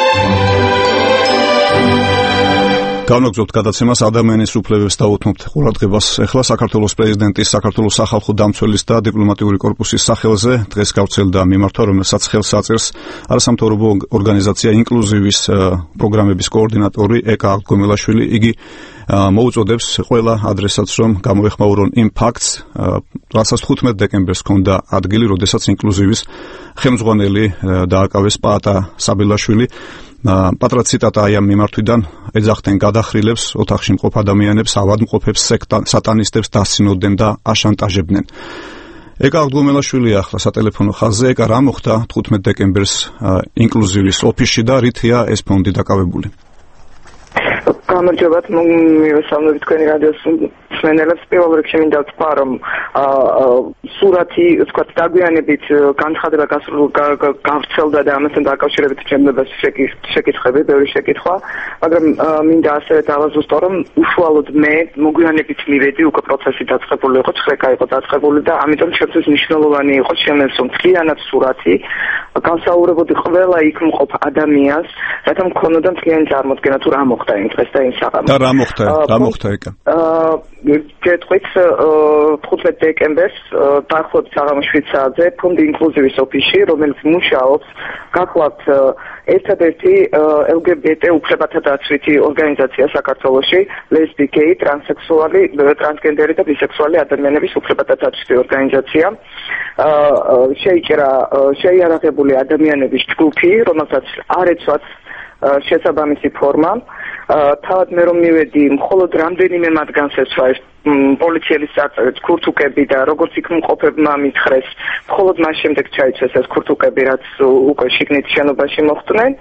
განვაგრძობთ გადაცემას ადამიანის უფლებებს დაუთმობთ ყურადღებას. ახლა საქართველოს პრეზიდენტის, საქართველოს სახალხო დამცველის და დიპლომატიური კორპუსის სახელზე დღეს გავრცელდა მიმართვა, რომელსაც ხელს აწერს არასამთავრობო ორგანიზაცია ინკლუზივის პროგრამების კოორდინატორი ეკა აღდგომელაშვილი. იგი მოუწოდებს ყველა ადრესატს, რომ გამოეხმაურონ იმ ფაქტს, რასაც თხუთმეტ დეკემბერს ჰქონდა ადგილი, როდესაც ინკლუზივის ხელმძღვანელი დააკავეს პაატა საბელაშვილი. პატრა ციტატა აი ამ მიმართვიდან ეძახდნენ გადახრილებს, ოთახში მყოფ ადამიანებს, ავადმყოფებს, სატანისტებს დასცინოდნენ და აშანტაჟებდნენ. ეკა აღდგომელაშვილი ახლა სატელეფონო ხაზზე. ეკა, რა მოხდა თხუთმეტ დეკემბერს ინკლუზივის ოფისში და რითია ეს ფონდი დაკავებული? გამარჯობათ, მივესალმები თქვენი რადიოს მსმენელებს. პირველ რიგში მინდა ვთქვა, რომ სურათი, ვთქვათ, დაგვიანებით განცხადება გავრცელდა და ამასთან დაკავშირებით ჩემდება შეკითხვები, ბევრი შეკითხვა, მაგრამ მინდა ასევე დავაზუსტო, რომ უშუალოდ მე მოგვიანებით მივედი, უკვე პროცესი დაწყებული იყო, ხრეკა იყო დაწყებული და ამიტომ ჩემთვის მნიშვნელოვანი იყო შემეს, რომ მთლიანად სურათი განსაუბრებოდი ყველა იქ მყოფ ადამიანს, რათა მქონოდა მთლიანი წარმოდგენა თუ რა მოხდა იმ დღეს და იმ საღამოს. და რა მოხდა? რა მოხდა ეკა? გეტყვით თხუთმეტ დეკემბერს დაახლოებით საღამოს შვიდ საათზე ფონდი ინკლუზივის ოფისში, რომელიც მუშაობს, გახლავთ ერთადერთი ელ გი ბი ტი უფლებათა დაცვითი ორგანიზაცია საქართველოში, ლესბი, გეი, ტრანსექსუალი, ტრანსგენდერი და ბისექსუალი ადამიანების უფლებათა დაცვითი ორგანიზაცია. შეიჭრა შეიარაღებული ადამიანების ჯგუფი, რომელსაც არ ეცვათ შესაბამისი ფორმა. თავად მე რომ მივედი, მხოლოდ რამდენიმე მათგანს ეცვა ეს პოლიციელის წარწერით ქურთუკები და როგორც იქ მყოფებმა მითხრეს, მხოლოდ მას შემდეგ ჩაიცეს ეს ქურთუკები, რაც უკვე შიგნით შენობაში მოხვდნენ.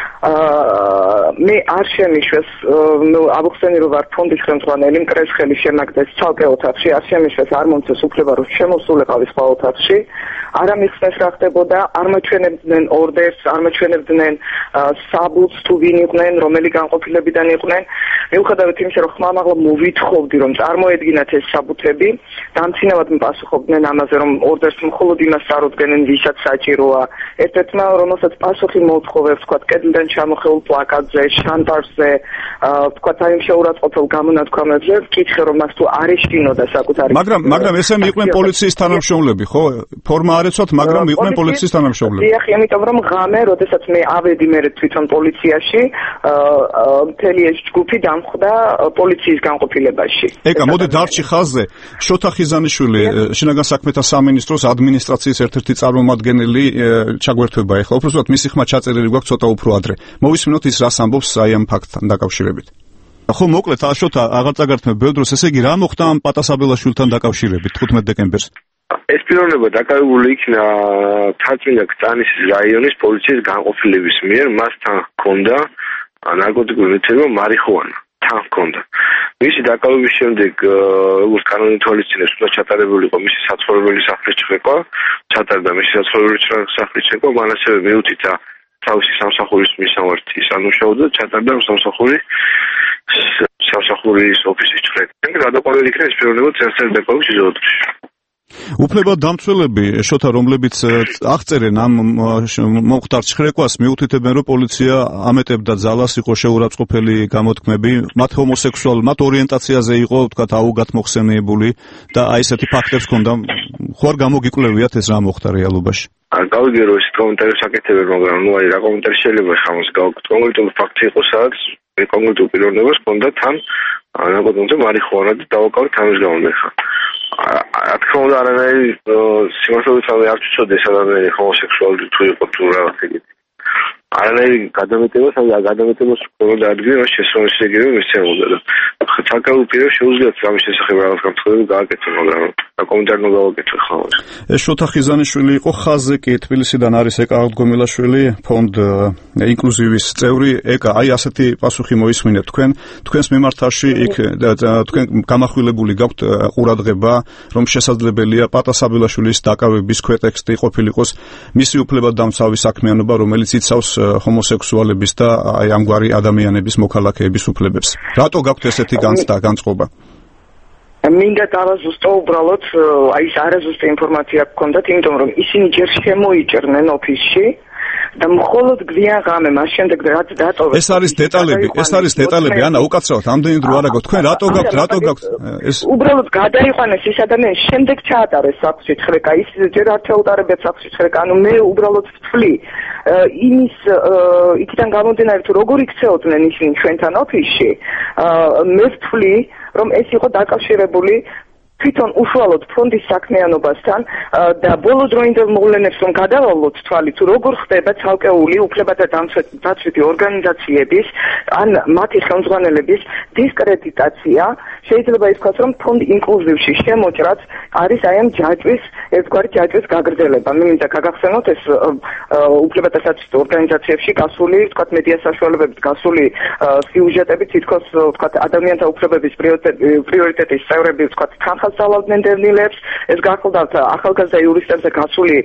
მე არ შემიშვეს, ნუ აღხსენი რომ ვარ ფონდის ხელმძღვანელი, მკრეს ხელი შემაგდეს ცალკე ოთახში, არ შემიშვეს, არ მომწეს უფლება რომ შემოსულიყავი სხვა ოთახში. არ ამიხსნეს რა ხდებოდა, არ მაჩვენებდნენ ორდერს, არ მაჩვენებდნენ საბუთს თუ ვინ იყვნენ, რომელი განყოფილებიდან იყვნენ. მიუხედავად იმისა, რომ ხმამაღლა მოვითხოვდი, რომ წარმოედგინათ ეს საბუთები, დამცინავად მპასუხობდნენ ამაზე, რომ ორდერს მხოლოდ იმას წარუდგენენ, ვისაც საჭიროა. ერთ-ერთმა, რომელსაც პასუხი მოუთხოვებს, თქვა, კედლიდან ჩამოხეულ პლაკატზე, შანტაჟზე, თქვა, აი იმ შეურაცხყოფელ გამონათქვამებზე, ვკითხე, რომ მას თუ არ ეშინოდა საკუთარი. მაგრამ, მაგრამ ესენი იყვნენ პოლიციის თანამშრომლები, ხო? ფორმა არ ეცვათ, მაგრამ იყვნენ პოლიციის თანამშრომლები. დიახ, იმიტომ რომ ღამე, როდესაც მე ავედი მე თვითონ პოლიციაში, მთელი მთელი ეს ჯგუფი დამხვდა პოლიციის განყოფილებაში. ეკა, მოდი დარჩი ხაზზე. შოთა ხიზანიშვილი, შინაგან საქმეთა სამინისტროს ადმინისტრაციის ერთ-ერთი წარმომადგენელი ჩაგვერთვება ეხლა. უბრალოდ მისი ხმა ჩაწერილი გვაქვს ცოტა უფრო ადრე. მოვისმინოთ ის რას ამბობს აი ამ ფაქტთან დაკავშირებით. ხო, მოკლედ, შოთა, აღარ წაგართმევ ბევრ დროს, ესე იგი რა მოხდა ამ პატასაბელაშვილთან დაკავშირებით თხუთმეტ დეკემბერს? ეს პიროვნება დაკავებული იქნა თარწმინდა კრწანისის რაიონის პოლიციის განყოფილების მიერ, მასთან ჰქონდა ნარკოტიკული ნივთიერება მარიხუანა. თან ჰქონდა. მისი დაკავების შემდეგ, როგორც კანონი თვალისწინებს, უნდა ჩატარებულიყო მისი საცხოვრებელი სახლის ჩხრეკვა, ჩატარდა მისი საცხოვრებელი სახლის ჩხრეკვა, მან ასევე მიუთითა თავისი სამსახურის მისამართი სამუშაოდ და ჩატარდა სამსახური სამსახურის ოფისის ჩხრეკვა. გადაყვანილი იქნა ეს პიროვნება წელიწად დაკავების იზოლატორში. უფლებადამცველები შოთა, რომლებიც აღწერენ ამ მომხდარ ჩხრეკვას, მიუთითებენ, რომ პოლიცია ამეტებდა ძალას, იყო შეურაცხყოფელი გამოთქმები, მათ ჰომოსექსუალ, მათ ორიენტაციაზე იყო, ვთქვათ, აუგად მოხსენიებული და აი ესეთი ფაქტებს ჰქონდა. ხო არ გამოგიკვლევიათ ეს რა მოხდა რეალობაში? არ გავიგე რომ ეს კომენტარებს აკეთებენ, მაგრამ ნუ აი რა კომენტარი შეიძლება ხამოს გავაკეთო. კონკრეტული ფაქტი იყო, სადაც კონკრეტულ პიროვნებას ჰქონდა თან ნარკოტიკული მარიხუანა და დავაკავეთ ამის გამო ხა. რა თქმა უნდა, არანაირი სიმართლეებით არ ვწოდე სადღაც ჰომოსექსუალი თუ იყო თუ რაღაც ეგეთი. არანაირი გადამეტება, სადღაც გადამეტებას უნდა ადგილი რა შესაძლებელი მისცემოდა და საკავი პირებს შეუძლიათ ამის შესახებ რაღაც გამწყვეტი გააკეთო, მაგრამ რა კომენტარი უნდა გავაკეთო ხალხს. ეს შოთა ხიზანიშვილი იყო ხაზზე კი თბილისიდან არის ეკა აღდგომილაშვილი, ფონდ ინკლუზივის წევრი. ეკა, აი ასეთი პასუხი მოისმინეთ თქვენ, თქვენს მიმართაში იქ თქვენ გამახვილებული გაქვთ ყურადღება, რომ შესაძლებელია პატასაბელაშვილის დაკავების ქვეტექსტი ყოფილიყოს მისი უფლებადამცავი საქმიანობა, რომელიც იცავს ჰომოსექსუალების და აი ამგვარი ადამიანების მოქალაქეების უფლებებს. რატო გაქვთ ესეთი განცდა, განწყობა? მინდა დავაზუსტო უბრალოდ აი ეს არაზუსტი ინფორმაცია გქონდათ, იმიტომ რომ ისინი ჯერ შემოიჭრნენ ოფისში და მხოლოდ გვიან ღამე მას შემდეგ რაც დატოვეს. ეს არის დეტალები, ეს არის დეტალები, ანა, უკაცრავად, ამდენი დრო არა გაქვთ. თქვენ რატო გაქვთ, რატო გაქვთ? ეს უბრალოდ გადაიყვანეს ის ადამიანი, შემდეგ ჩაატარეს სახლში ჩხრეკა, ის ჯერ არ ჩაუტარებიათ სახლში ჩხრეკა, ანუ მე უბრალოდ ვთვლი იმის იქიდან გამომდინარე თუ როგორ იქცეოდნენ ისინი ჩვენთან ოფისში, მე ვთვლი რომ ეს იყო დაკავშირებული თვითონ უშუალოდ ფონდის საქმიანობასთან და ბოლო დროინდელ მოვლენებს რომ გადავალოთ თვალი თუ როგორ ხდება ცალკეული უფლებათა დაცვითი ორგანიზაციების ან მათი ხელმძღვანელების დისკრედიტაცია. შეიძლება ითქვას რომ ფონდ ინკლუზივში შემოჭრაც არის აი ამ ჯაჭვის ერთგვარი ჯაჭვის გაგრძელება. მე მინდა გაგახსენოთ ეს უფლებათა დაცვითი ორგანიზაციებში გასული, ვთქვათ, მედია საშუალებებით გასული სიუჟეტები, თითქოს ვთქვათ, ადამიანთა უფლებების პრიორიტეტის წევრები, ვთქვათ, ხალხალავდნენ დევნილებს, ეს გახლდათ ახალგაზრდა იურისტებზე გასული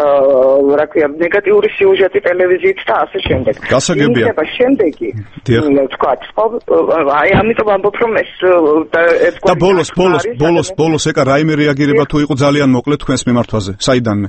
რა ქვია ნეგატიური სიუჟეტი ტელევიზიით და ასე შემდეგ. გასაგებია. იქნება შემდეგი ვთქვათ, აი ამიტომ ამბობ რომ ეს და ბოლოს ბოლოს ბოლოს ბოლოს ეკა რაიმე რეაგირება თუ იყო ძალიან მოკლე თქვენს მიმართვაზე, საიდანმე?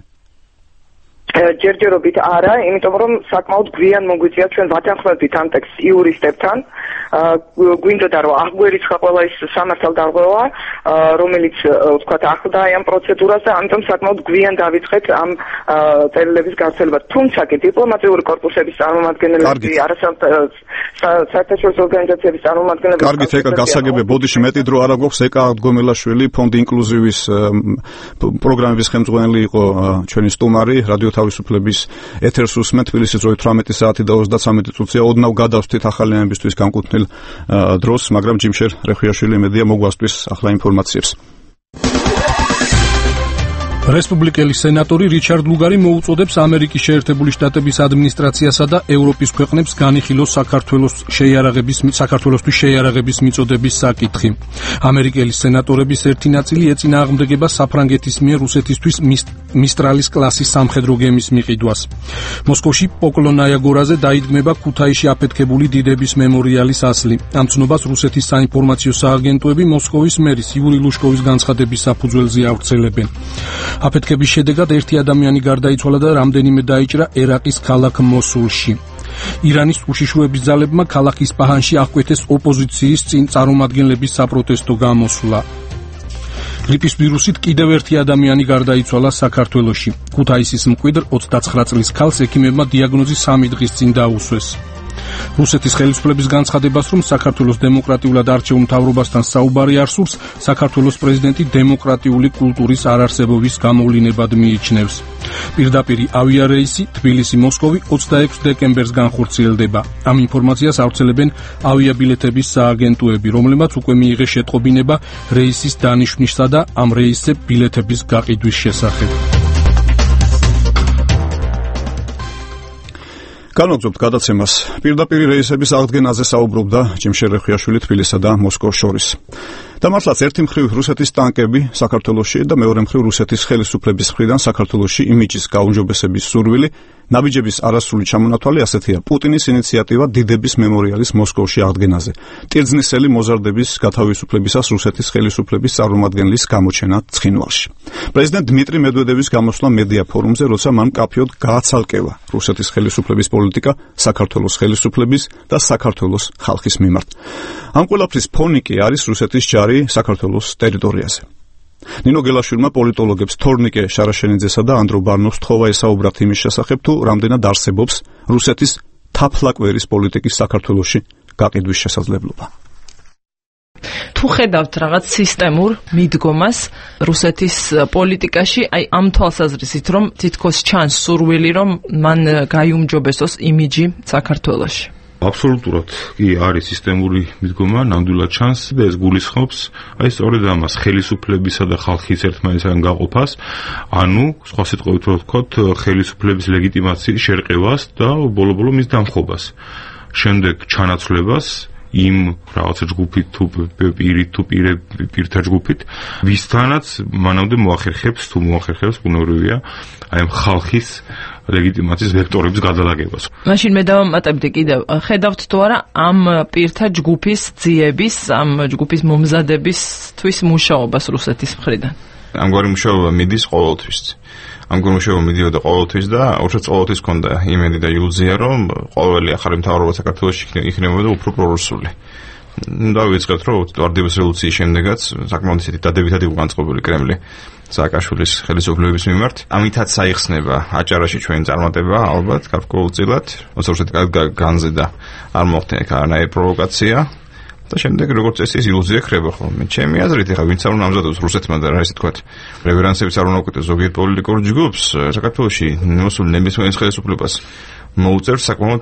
ჯერჯერობით არა, იმიტომ რომ საკმაოდ გვიან მოგვიწია ჩვენ ვათანხმებდით ამ ტექსტს იურისტებთან. გვინდოდა რომ აღგვერიცხა ყველა ის სამართალდარღვევა, რომელიც ვთქვათ ახლდა ამ პროცედურას და ამიტომ საკმაოდ გვიან დავიწყეთ ამ წერილების გავრცელებას. თუმცა კი დიპლომატიური კორპუსების წარმომადგენლები, საერთაშორისო ორგანიზაციების წარმომადგენლები. კარგით, ეკა გასაგებია, ბოდიში მეტი დრო არა გვაქვს. ეკა აღდგომილაშვილი, ფონდ ინკლუზივის პროგრამების ხელმძღვანელი იყო ჩვენი სტუმარი, რადიო თავისუფლების ეთერს უსმენთ. თბილისის დროით თვრამეტი საათი და ოცდათრამეტი წუთია. ოდნავ გადავსვით ახალიანებისთვის განკუთვნილ დროს, მაგრამ ჯიმშერ რეხვიაშვილი მედია მოგვასწვის ახლა ინფორმაციებს. რესპუბლიკელი სენატორი რიჩარდ ლუგარი მოუწოდებს ამერიკის შეერთებული შტატების ადმინისტრაციასა და ევროპის ქვეყნებს განიხილოს საქართველოს შეიარაღების საქართველოსთვის შეიარაღების მიწოდების საკითხი. ამერიკელი სენატორების ერთი ნაწილი ეწინააღმდეგება საფრანგეთის მიერ რუსეთისთვის მისტრალის კლასის სამხედრო გემის მიყიდვას. მოსკოვში პოკლონაია გორაზე დაიდგმება ქუთაისში აფეთქებული დიდების მემორიალის ასლი. ამ ცნობას რუსეთის საინფორმაციო სააგენტოები მოსკოვის მერის იური ლუშკოვის განცხადების საფუძველზე ავრცელებენ. აფეთქების შედეგად ერთი ადამიანი გარდაიცვალა და რამდენიმე დაიჭრა ერაყის ქალაქ მოსულში. ირანის უშიშროების ძალებმა ქალაქ ისპაჰანში აღკვეთეს ოპოზიციის წინ წარმომადგენლების საპროტესტო გამოსვლა. გრიპის ვირუსით კიდევ ერთი ადამიანი გარდაიცვალა საქართველოში. ქუთაისის მკვიდრ ოცდაცხრა წლის ქალს ექიმებმა დიაგნოზი სამი დღის წინ დაუსვეს. რუსეთის ხელისუფლების განცხადებას, რომ საქართველოს დემოკრატიულად არჩეულ მთავრობასთან საუბარი არ სურს, საქართველოს პრეზიდენტი დემოკრატიული კულტურის არარსებობის გამოვლინებად მიიჩნევს. პირდაპირი ავიარეისი თბილისი-მოსკოვი ოცდაექვსი დეკემბერს განხორციელდება. ამ ინფორმაციას ავრცელებენ ავიაბილეთების სააგენტოები, რომლებმაც უკვე მიიღეს შეტყობინება რეისის დანიშვნისა და ამ რეისზე ბილეთების გაყიდვის შესახებ. განვაგრძობთ გადაცემას. პირდაპირი რეისების აღდგენაზე საუბრობდა ჯიმშერ რეხვიაშვილი თბილისსა და მოსკოვს შორის. და მართლაც ერთი მხრივ რუსეთის ტანკები საქართველოში და მეორე მხრივ რუსეთის ხელისუფლების მხრიდან საქართველოში იმიჯის გაუმჯობესების სურვილი, ნაბიჯების არასრული ჩამონათვალი ასეთია: პუტინის ინიციატივა დიდების მემორიალის მოსკოვში აღდგენაზე, ტირძნისელი მოზარდების გათავისუფლებისას რუსეთის ხელისუფლების წარმომადგენლის გამოჩენა ცხინვალში. პრეზიდენტ დმიტრი მედვედევის გამოსვლა მედია ფორუმზე, როცა მან მკაფიოდ გააცალკევა რუსეთის ხელისუფლების პოლიტიკა საქართველოს ხელისუფლების და საქართველოს ხალხის მიმართ. ამ ყველაფრის ფონი კი არის რუსეთის ჯარი საქართველოს ტერიტორიაზე. ნინო გელაშვილმა პოლიტოლოგებს თორნიკე შარაშენიძესა და ანდრო ბარნოვს თხოვა ესაუბრათ იმის შესახებ, თუ რამდენად არსებობს რუსეთის თაფლაკვერის პოლიტიკის საქართველოში გაყიდვის შესაძლებლობა. თუ ხედავთ რაღაც სისტემურ მიდგომას რუსეთის პოლიტიკაში, აი ამ თვალსაზრისით, რომ თითქოს ჩანს სურვილი, რომ მან გაიუმჯობესოს იმიჯი საქართველოში. აბსოლუტურად კი არის სისტემური მიდგომა, ნამდვილად ჩანს და ეს გულისხმობს აი სწორედ ამას, ხელისუფლებისა და ხალხის ერთმანეთისგან გაყოფას, ანუ სხვა სიტყვებით რო ვთქვათ, ხელისუფლების ლეგიტიმაციის შერყევას და ბოლო-ბოლო მის დამხობას. შემდეგ ჩანაცვლებას იმ რაღაც ჯგუფით თუ პირით თუ პირთა ჯგუფით, ვისთანაც მანამდე მოახერხებს თუ მოახერხებს ბუნებრივია აი ამ ხალხის ლეგიტიმაციის ვექტორების გადალაგებას. მაშინ მე დავამატებდი კიდევ, ხედავთ თუ არა ამ პირთა ჯგუფის ძიების, ამ ჯგუფის მომზადებისთვის მუშაობას რუსეთის მხრიდან? ამგვარი მუშაობა მიდის ყოველთვის. ამგვარი მუშაობა მიდიოდა ყოველთვის და უშუალოდ ყოველთვის ჰქონდა იმედი და ილუზია, რომ ყოველი ახალი მთავრობა საქართველოში იქნებოდა უფრო პრორუსული. დავიწყეთ, რომ ვარდების რევოლუციის შემდეგაც საკმაოდ ისეთი დადებითად იყო განწყობილი კრემლი სააკაშვილის ხელისუფლების მიმართ. ამითაც საიხსნება აჭარაში ჩვენი წარმატება, ალბათ გარკვეულწილად, როცა რუსეთი განზე და არ მოხდა იქ არანაირი პროვოკაცია. და შემდეგ როგორც ეს ის ილუზია ხრება ხოლმე. ჩემი აზრით, ეხლა ვინც არ უნდა ამზადოს რუსეთმა და რა ისე თქვა, რევერანსებიც არ უნდა უკეთოს ზოგიერთ პოლიტიკურ ჯგუფს საქართველოში მოსულ ნებისმიერ ხელისუფლებას მოუწევს საკმაოდ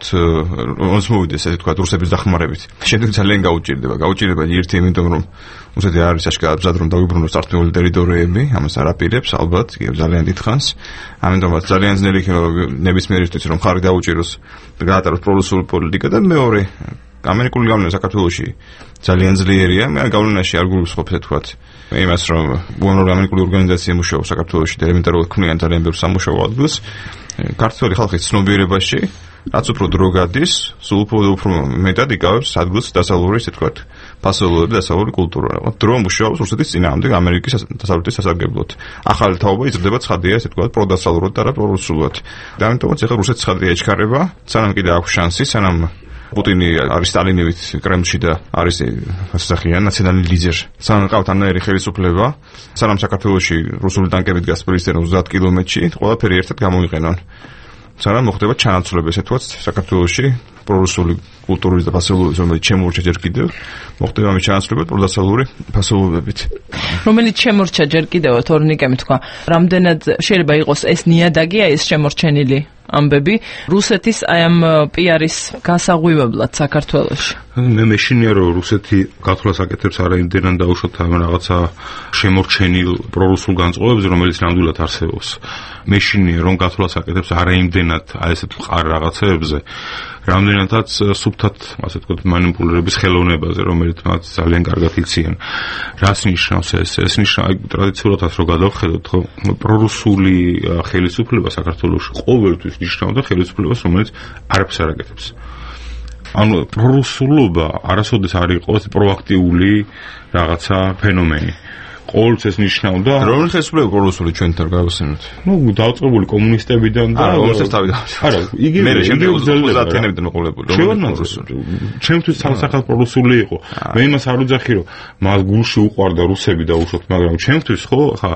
ոնց მოვიდეს ესე თქვა რუსების დახმარებით. შემდეგ ძალიან გაუჭირდება, გაუჭირდება ერთი იმიტომ რომ რუსეთი არის აშკარად მზად რომ დაუბრუნოს წარსული ტერიტორიები, ამას არ აპირებს ალბათ, ძალიან დიდხანს. ამიტომაც ძალიან ძნელი იქნება ნებისმიერისთვის რომ ხარი დაუჭიროს და გაატაროს პრორუსული პოლიტიკა და მეორე ამერიკული გავლენა საქართველოში ძალიან ძლიერია. მე გავლენაში არ გულისხმობ ესე თქვა იმას რომ უამრავი ამერიკული ორგანიზაცია მუშაობს საქართველოში და ელემენტარულად ქმნიან ძალიან ბევრ სამუშაო ადგილს. ქართული ხალხის ცნობიერებაში რაც უფრო დრო გადის, სულ უფრო მეტად იკავებს ადგილს დასავლური ესე თქვა ფასოლური და დასავლური კულტურა. დრო მუშაობს რუსეთის წინააღმდეგ ამერიკის დასავლეთის სასარგებლოდ. ახალი თაობა იზრდება ცხადია ესე თქვა პროდასავლურად და არა პრორუსულად. და ამიტომაც ახლა რუსეთის ცხადია ეჩქარება, სანამ კიდე აქვს შანსი, სანამ პუტინი არის სტალინივით კრემლში და არის ასახიან ნაციონალური ლიდერი. სანამ ყავთ ანაერი ხელისუფლება, სანამ საქართველოში რუსული ტანკები დგას სპილისთან ოცდაათ კილომეტრში, ყველაფერი ერთად გამოიყენონ. სანამ მოხდება ჩანაცვლება, ესე თქვა საქართველოში პრორუსული კულტურის და ფასოლობის, რომელიც შემორჩა ჯერ კიდევ, მოხდება ამის ჩანაცვლება პროდასავლური ფასოლობებით. რომელიც შემორჩა ჯერ კიდევ თორნიკემ თქვა, რამდენად შეიძლება იყოს ეს ნიადაგია ეს შემორჩენილი ამბები რუსეთის აი ამ პიარის გასაღვივებლად საქართველოში. მე მეშინია რომ რუსეთი გათვლას აკეთებს არა იმდენად დაუშვათ ამ რაღაცა შემორჩენილ პრორუსულ განწყობებს, რომელიც ნამდვილად არსებობს. მეშინია რომ გათვლას აკეთებს არა იმდენად აი ესეთ მყარ რაღაცეებზე, რამდენადაც სუფთად, ასე ვთქვათ, მანიპულირების ხელოვნებაზე, რომელიც მათ ძალიან კარგად იციან. რას ნიშნავს ეს? ეს ნიშნავს ტრადიციულადაც რომ გადავხედოთ, ხო, პრორუსული ხელისუფლება საქართველოში ყოველთვის ნიშნავდა ხელისუფლებას, რომელიც არაფერს არ აკეთებს. ანუ პრორუსულობა არასოდეს არ იყო პროაქტიული რაღაცა ფენომენი. ყოველთვის ეს ნიშნავდა რომელი ხელისუფლება პრორუსული ჩვენთან გავხსენოთ. ნუ დაუწყებული კომუნისტებიდან და რომლის თავიდან. არა, იგი მე შემდეგ ოცდაათიანებიდან მოყოლებული. ჩემთვის სამსახად პრორუსული იყო. მე იმას არ ვუძახი რომ მას გულში უყვარდა რუსები და უშოთ, მაგრამ ჩემთვის ხო ხა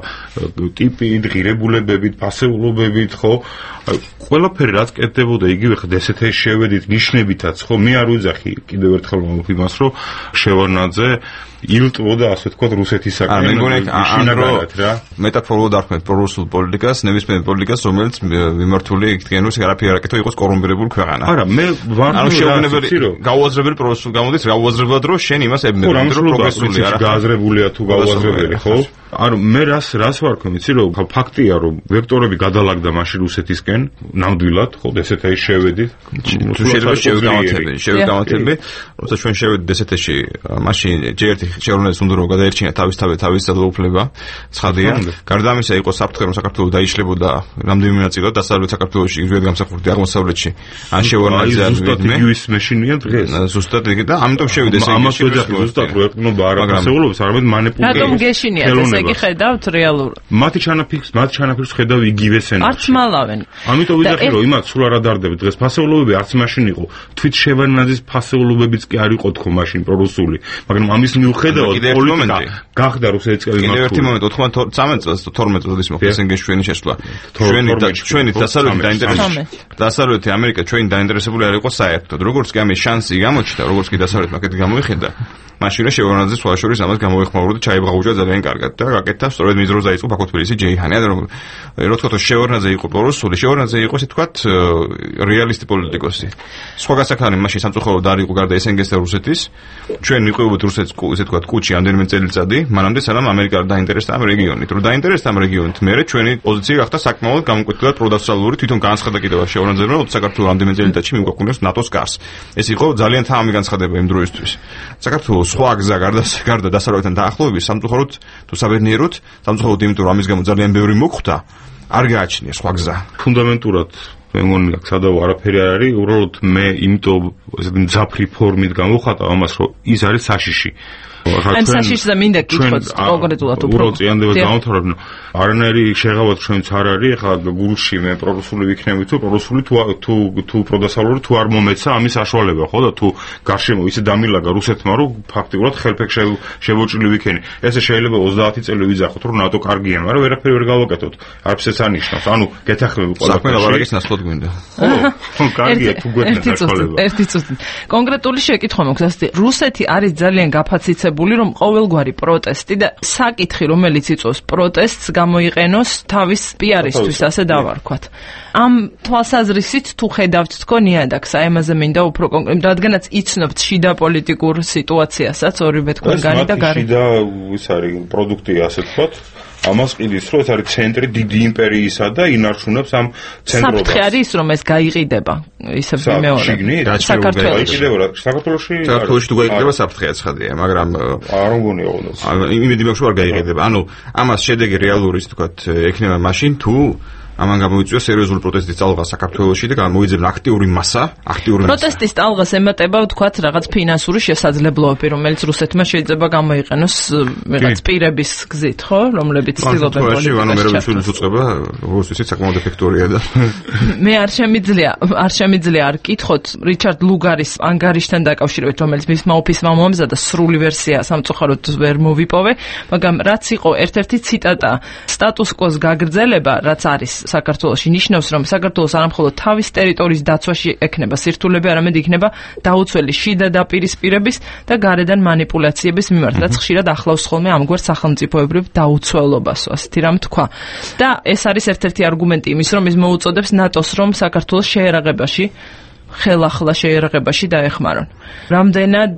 ტიპით, ღირებულებებით, პასეულობებით ხო ყველაფერი რაც კეთდებოდა იგივე ხა დსთ-ში შევედით ნიშნებითაც ხო მე არ ვუძახი კიდევ ერთხელ მომხ იმას რომ შევარნაძე ილტვოდა ასე ვთქვათ რუსეთისაგან შინაგანად რა მეტაფორულად არქმევთ პრორუსულ პოლიტიკას ნებისმიერ პოლიტიკას რომელიც მიმართული იქნებოდა რომ არაფერი არ აკეთო იყოს კორუმპირებული ქვეყანა არა მე ვარ შეუძლებელი გაუაზრებელი პრორუსულ გამოდის გაუაზრებლად რომ შენ იმას ებნები რომ პროგრესული არა გააზრებულია თუ გაუაზრებელი ხო ანუ მე რას რას ვარქვი ვიცი რომ ფაქტია რომ ვექტორები გადალაგდა მაშინ რუსეთისკენ ნამდვილად ხო დსთ-ში შევედით თუ შეიძლება შევგამათები შევგამათები როცა ჩვენ შევედით დსთ-ში მაშინ ჯერ ერთი შეურნეს უნდა რომ გადაერჩინა თავისთავად თავის ძალაუფლება ცხადია გარდა ამისა იყო საფრთხე რომ საქართველოს დაიშლებოდა რამდენიმე ნაწილად დასავლეთ საქართველოში იგივე გამსახურდი აღმოსავლეთში ან შეურნაძე ან სტრატეგიის მეშინია დღეს ზუსტად ეგ და ამიტომ შევიდა ესე ამას ვეძახი ზუსტად რო ეკნობა არაფასეულობს არამედ მანიპულირება რატომ გეშინიათ ესე იგი ხედავთ რეალურად მათი ჩანაფიქრს მათი ჩანაფიქრს ხედავ იგივე სცენარში არც მალავენ ამიტომ ვიძახი რომ იმათ სულ არ ადარდებით დღეს ფასეულობები არც მაშინ იყო თვით შევარნაძის ფასეულობებიც კი არ იყო თქო მაშინ პრორუსული მაგრამ ამის მიუხედავად პოლიტიკა გახდა რუსეთის წელი კიდევ ერთი მომენტი ოთხმოცდამეცხრამეტ წელს თორმეტ წელს ის მოხდა სენგეშვენი შესვლა ჩვენი ჩვენი დასავლეთი დაინტერესებული დასავლეთი ამერიკა ჩვენი დაინტერესებული არ იყო საერთოდ როგორც კი ამის შანსი გამოჩნდა როგორც კი დასავლეთმა კეთ გამოიხედა მაშინ შევარნაძეს თვალშორის ამას გამოიხმაურა და ჩაიბღაუჯა ძალიან კარგად და გაკეთდა სწორედ მის დროზე დაიწყო ბაქო-თბილისი ჯეიჰანი რომ რო თქვა შევარნაძე იყო პრორუსული შევარნაძე იყო ესე თქვათ რეალისტი პოლიტიკოსი სხვა გასახანი მაშინ სამწუხაროდ არ იყო გარდა ესენგეს და რუსეთის ჩვენ ვიყევით რუსეთს ესე თქვათ კუჩი ამდენიმე წელიწადი მანამდე სანამ ამერიკა დაინტერესდა ამ რეგიონით რომ დაინტერესდა ამ რეგიონით მერე ჩვენი პოზიცია გახდა საკმაოდ გამკვეთლად პროდასალური თვითონ განცხადა კიდევ შევარნაძემ რომ საქართველოს ამდენიმე წელიწადში მიგვაქვს ნატოს კარს ეს იყო ძალიან თამამი განცხადება იმ დროისთვის საქართველოს სხვა გზა გარდა გარდა დასავლეთთან დაახლოების სამწუხაროდ თუ საბედნიეროდ სამწუხაროდ იმიტომ რომ ამის გამო ძალიან ბევრი მოხვდა არ გააჩნია სხვა გზა ფუნდამენტურად მე მგონი აქ სადავ არაფერი არ არის უბრალოდ მე იმიტომ ესეთი მძაფრი ფორმით გამოვხატა ამას რომ ის არის საშიში ან საშიშზე მინდა გითხოთ კონკრეტულად უფრო უბრალოდ წინდება გამოვთორებნა არანაირი შეღავად ჩვენც არ არის ახლა გულში მე პროფესიული ვიქნები თუ პროფესიული თუ თუ თუ პროდასალური თუ არ მომეცა ამის საშუალება ხო და თუ გარშემო ისე დამილაგა რუსეთმა რომ ფაქტიურად ხელფეხ შევოჭრილი ვიქენი ესე შეიძლება ოცდაათი წელი ვიძახოთ რომ ნატო კარგია მაგრამ ვერაფერი ვერ გავაკეთოთ არაფერს არ ნიშნავს ანუ გეთახმები ყველა საქმე ლაბარაკის ნაცვლად გვინდა ხო კარგია თუ გვექნება საშუალება ერთი წუთი კონკრეტული შეკითხვა მოქვს რუსეთი არის ძალიან გაფაციცებული რომ ყოველგვარი პროტესტი და საკითხი რომელიც იწვევს პროტესტს გამოიყენოს თავის პიარისთვის ასე დავარქვათ. ამ თვალსაზრისით თუ ხედავთ თქო ნიადაგს აი ამაზე მინდა უფრო კონკრეტულად რადგანაც იცნობთ შიდა პოლიტიკურ სიტუაციასაც ორივე თქვენგანი და გარე შიდა ის არის პროდუქტი ასე ვთქვათ ამას ყიდის რომ ეს არის ცენტრი დიდი იმპერიისა და ინარჩუნებს ამ ცენტრობას. საფრთხე არის რომ ეს გაიყიდება ისე მეორე. საქართველოში საქართველოში საქართველოში თუ გაიყიდება საფრთხეა ცხადია, მაგრამ არ მგონია ყოველთვის. იმედი მაქვს რომ არ გაიყიდება. ანუ ამას შედეგი რეალური ის თქვათ ექნება მაშინ თუ ამან გამოიწვია სერიოზული პროტესტის წალღა საქართველოში და გამოიძებნა აქტიური მასა, აქტიური მასა. პროტესტის წალღას ემატება ვთქვათ რაღაც ფინანსური შესაძლებლობები, რომელიც რუსეთმა შეიძლება გამოიყენოს რაღაც პირების გზით, ხო, რომლებიც ცდილობენ პოლიტიკაში. ანუ მერაბიშვილის უწყება, როგორც ვიცით, საკმაოდ ეფექტურია და მე არ შემიძლია, არ შემიძლია არ კითხოთ რიჩარდ ლუგარის ანგარიშთან დაკავშირებით, რომელიც მისმა ოფისმა მომზადა სრული ვერსია სამწუხაროდ ვერ მოვიპოვე, მაგრამ რაც იყო ერთ-ერთი ციტატა სტატუს-კვოს გაგრძელება, რაც არის საქართველოში ნიშნავს რომ საქართველოს არამხოლოდ თავის ტერიტორიის დაცვაში ექნება სირთულეები, არამედ იქნება დაუცველი შიდა დაპირისპირების და გარედან მანიპულაციების მიმართ, რაც ხშირად ახლავს ხოლმე ამგვარ სახელმწიფოებრივ დაუცველობას, ასეთი რამ თქვა. და ეს არის ერთ-ერთი არგუმენტი იმის, რომ ის მოუწოდებს ნატოს რომ საქართველოს შეერაღებაში ხელახლა შეერაღებაში დაეხმარონ. რამდენად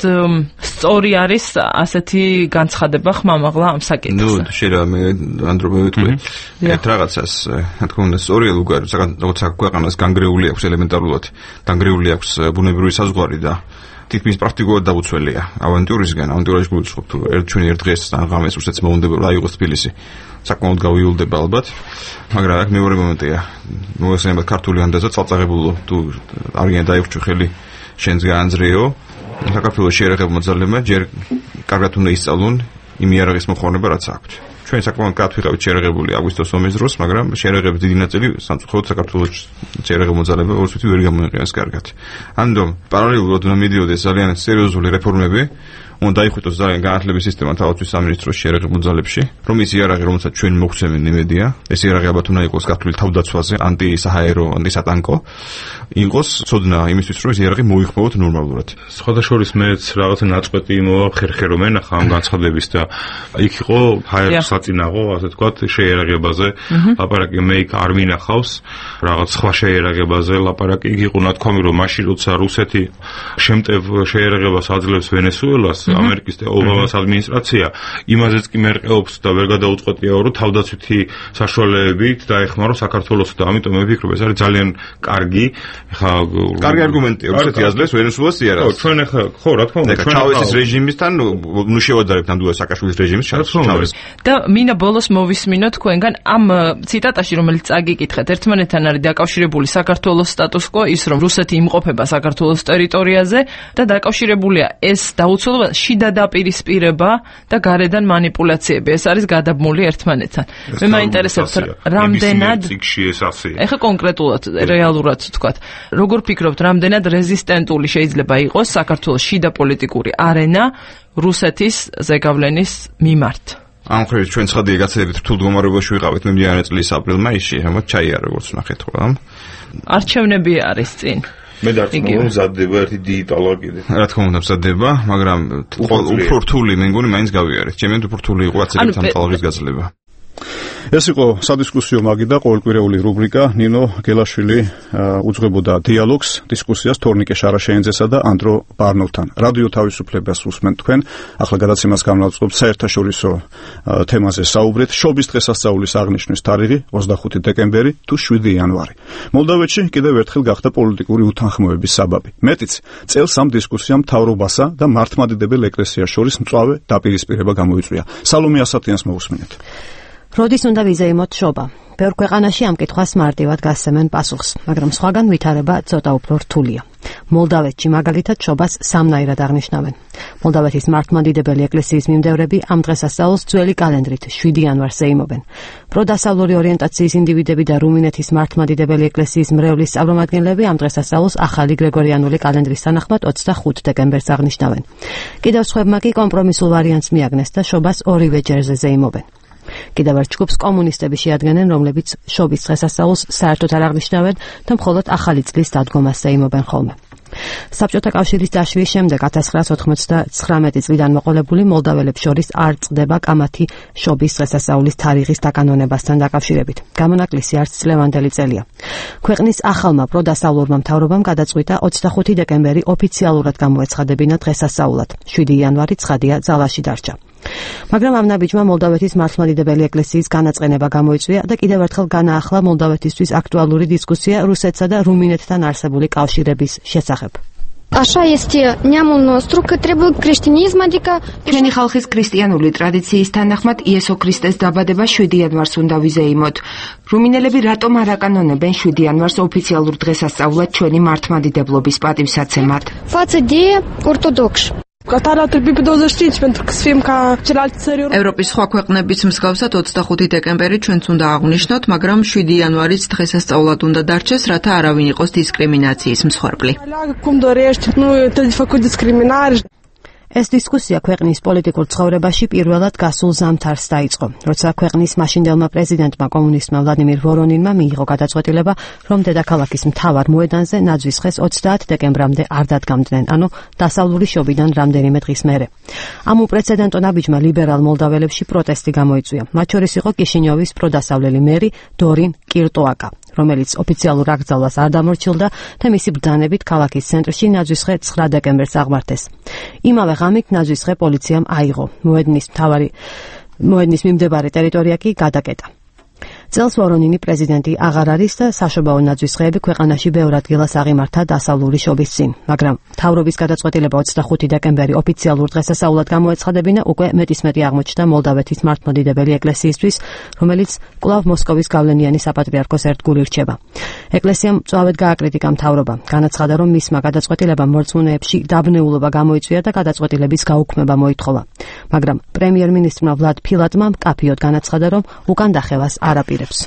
სწორი არის ასეთი განცხადება ხმამაღლა ამ საკითხზე? ნუ შეიძლება მე ანდრომე ვიტყვი. ერთ რაღაცას, რა თქმა უნდა, სწორია ლუგარი, როცა ქვეყანას განგრეული აქვს ელემენტარულად, განგრეული აქვს ბუნებრივი საზღვარი და თითქმის პრაქტიკულად დაუცველია ავანტიურისგან, ავანტიურაში გვიწყობ თუ ერთ ჩვენი ერთ დღეს ან ღამეს რუსეთს მოუნდება აიღოს თბილისი. საკმაოდ გავიულდება ალბათ, მაგრამ აქ მეორე მომენტია. მოესწრება ქართული ანდაზა წალწაღებულო თუ არიან დაიხრჩო ხელი შენს გაანძრეო. საქართველოს შეერაღებულმა ძალებმა ჯერ კარგად უნდა ისწავლონ იმ იარაღის მოხმარება რაც აქვთ. ჩვენ საკმაოდ კარგად ვიყავით შერეღებული აგვისტოს ომის დროს, მაგრამ შერეღების დიდი ნაწილი სამწუხაროდ საქართველოს შერეღებულ მოძრაობებს ორ წუთი ვერ გამოიყენეს კარგად. ამიტომ პარალელურად უნდა მიდიოდეს ძალიან სერიოზული რეფორმები, უნდა დაიხვითოს ძალიან განათლების სისტემა თავისთვის სამინისტროს შერეღებულ ძალებში, რომ ის იარაღი, რომელსაც ჩვენ მოგცემენ იმედია, ეს იარაღი ალბათ უნდა იყოს გათვლილი თავდაცვაზე, ანტისაჰაერო, ანტისატანკო, იყოს ცოდნა იმისთვის, რომ ეს იარაღი მოიხმოვოთ ნორმალურად. სხვადასხვის მეც რაღაცა ნაწყვეტი იმოვა ხერხერო მენახა ამ განცხადების და იქ იყო ჰაერს საწინააღო, ასე თქვათ, შეიარაღებაზე, ლაპარაკი მე იქ არ მინახავს, რაღაც სხვა შეიარაღებაზე ლაპარაკი იქ იყო ნათქვამი, რომ მაშინ როცა რუსეთი შემტევ შეიარაღებას აძლევს ვენესუელას, ამერიკის და ობამას ადმინისტრაცია იმაზეც კი მერყეობს და ვერ გადაუწყვეტია, რომ თავდაცვითი საშუალებებით დაეხმარო საქართველოს და ამიტომ მე ვფიქრობ, ეს არის ძალიან კარგი, ხა კარგი არგუმენტია, რუსეთი აძლევს ვენესუელას იარაღს. ხო, ჩვენ ახლა ხო, რა თქმა უნდა, ჩვენ ჩავესის რეჟიმისთან ნუ შევადარებთ ნამდვილად სააკაშვილის რეჟიმის ჩავეს. და მინა ბოლოს მოვისმინოთ თქვენგან ამ ციტატაში, რომელიც წაგიკითხეთ, ერთმანეთთან არის დაკავშირებული საქართველოს სტატუს-კვო, ის რომ რუსეთი იმყოფება საქართველოს ტერიტორიაზე და დაკავშირებულია ეს დაუცველობა შიდა დაპირისპირება და გარედან манипуляციები. ეს არის გადაბმული ერთმანეთთან. მე მაინტერესებს რამდენად ეხა კონკრეტულად რეალურად თქვათ, როგორ ფიქრობთ, რამდენად რეზისტენტული შეიძლება იყოს საქართველოს შიდა პოლიტიკური არენა რუსეთის ზეგავლენის მიმართ? ამ ხრივ ჩვენ ცხადია გაცილებით რთულ მდგომარეობაში ვიყავით მიმდინარე წლის აპრილ-მაისში, ამათ ჩაიარა როგორც ნახეთ ხო? არჩევნები არის წინ. მე დარწმუნებული რომ მზადდება ერთი დიდი ტალღა კიდე. რა თქმა უნდა მზადდება, მაგრამ უფრო რთული მე მგონი მაინც გავიარეთ. ჩემთვის უფრო რთული იყო გაცილებით ამ ტალღის გაძლება. ეს იყო სადისკუსიო მაგიდა ყოველკვირეული რუბრიკა ნინო გელაშვილი უძღვებოდა დიალოგს დისკუსიას თორნიკე შარაშეინძესა და ანდრო ბარნოვთან. რადიო თავისუფლებას უსმენთ თქვენ. ახლა გადაცემას გამოვაწყობთ საერთაშორისო თემაზე საუბრით. შობის დღესასწაულის აღნიშვნის თარიღი ოცდახუთი დეკემბერი თუ შვიდი იანვარი. მოლდოვეთში კიდევ ერთხელ გახდა პოლიტიკური უთანხმოების საბაბი. მეტიც წელს ამ დისკუსიამ მთავრობასა და მართლმადიდებელ ეკლესიას შორის მწვავე დაპირისპირება გამოიწვია. სალომე ასათიანს მოусმინეთ. როდის უნდა ვიზეიმოთ შობა? ბევრ ქვეყანაში ამ კითხვას მარტივად გასცემენ პასუხს, მაგრამ სხვაგან ვითარება ცოტა უფრო რთულია. მოლდოვეთში მაგალითად შობას სამნაირად აღნიშნავენ. მოლდოვეთის მართლმადიდებელი ეკლესიის მიმდევრები ამ დღესასწაულს ძველი კალენდრით შვიდი იანვარს ზეიმობენ. პროდასავლური ორიენტაციის ინდივიდები და რუმინეთის მართლმადიდებელი ეკლესიის მრევლის წარმომადგენლები ამ დღესასწაულს ახალი გრეგორიანული კალენდრის თანახმად ოცდახუთი დეკემბერს აღნიშნავენ. კიდევ სხვებმა კი კომპრომისულ ვარიანტს მიაგნეს და შობას ორივე ჯერზე ზეიმობენ. კიდევ ერთ ჯგუფს კომუნისტები შეადგენენ, რომლებიც შობის დღესასწაულს საერთოდ არ აღნიშნავენ და მხოლოდ ახალი წლის დადგომას ზეიმობენ ხოლმე. საბჭოთა კავშირის დაშლის შემდეგ ათას ცხრაას ოცდამოცდათხმეტი წლიდან მოყოლებული მოლდაველებს შორის არ წყდება კამათი შობის დღესასწაულის თარიღის დაკანონებასთან დაკავშირებით. გამონაკლისი არც წლევანდელი წელია. ქვეყნის ახალმა პროდასავლურმა მთავრობამ გადაწყვიტა ოცდახუთი დეკემბერი ოფიციალურად გამოეცხადებინა დღესასწაულად. შვიდი იანვარი ცხადია ძალაში დარჩა. მაგრამ ამ ნაბიჯმა მოლდოვეთის მართლმადიდებელი ეკლესიის განაწყენება გამოიწვია და კიდევ ერთხელ განაახლა მოლდოვეთისთვის აქტუალური დისკუსია რუსეთსა და რუმინეთთან არსებული კავშირების შესახებ. Așa este neamul nostru că trebuie creștinismul, ჩვენი ხალხის ქრისტიანული ტრადიციის თანახმად იესო ქრისტეს დაბადება შვიდი იანვარს უნდა ვიზეიმოთ. რუმინელები რატომ არ აკანონებენ შვიდი იანვარს ოფიციალურ დღესასწაულად ჩვენი მართლმადიდებლობის პატივსაცემად? față de ortodoxi. ევროპის სხვა ქვეყნების მსგავსად ოცდახუთი დეკემბერი ჩვენც უნდა აღვნიშნოთ, მაგრამ შვიდი იანვარიც დღესასწაულად უნდა დარჩეს, რათა არავინ იყოს დისკრიმინაციის მსხვერპლი. ეს დისკუსია ქვეყნის პოლიტიკურ ცხოვრებაში პირველად გასულ ზამთარს დაიწყო, როცა ქვეყნის მაშინდელმა პრეზიდენტმა კომუნისტმა ვლადიმირ ვორონინმა მიიღო გადაწყვეტილება, რომ დედაქალაქის მთავარ მოედანზე ნაძვის ხეს ოცდაათ დეკემბრამდე არ დადგამდნენ, ანუ დასავლური შობიდან რამდენიმე დღის მერე. ამ უპრეცედენტო ნაბიჯმა ლიბერალ მოლდაველებში პროტესტი გამოიწვია. მათ შორის იყო კიშინიოვის პროდასავლელი მერი დორინ კირტოაკა, რომელიც ოფიციალურ აკრძალვას არ დამორჩილდა და მისი ბრძანებით ქალაქის ცენტრში ნაძვისხე ცხრა დეკემბერს აღმართეს. იმავე ღამით ნაძვისხე პოლიციამ აიღო. მოედნის მთავარი მოედნის მიმდებარე ტერიტორია კი გადაკეტა. წელს ვორონინი პრეზიდენტი აღარ არის და საშობაო ნაძვისხეები ქვეყანაში ბევრ ადგილას აღიმართა დასავლური შობის წინ, მაგრამ მთავრობის გადაწყვეტილება ოცდახუთი დეკემბერი ოფიციალურ დღესასწაულად გამოეცხადებინა უკვე მეტისმეტი აღმოჩნდა მოლდოვეთის მართლმადიდებელი ეკლესიისთვის, რომელიც კვლავ მოსკოვის გავლენიანი საპატრიარქოს ერთგული რჩება. ეკლესიამ მწვავედ გააკრიტიკა მთავრობა. განაცხადა, რომ მისმა გადაწყვეტილებამ მორწმუნეებში დაბნეულობა გამოიწვია და გადაწყვეტილების გაუქმება მოითხოვა. მაგრამ პრემიერ-მინისტრმა ვლად ფილატმა მკაფიოდ განაცხადა, რომ უკან დახევას არ აპირებს.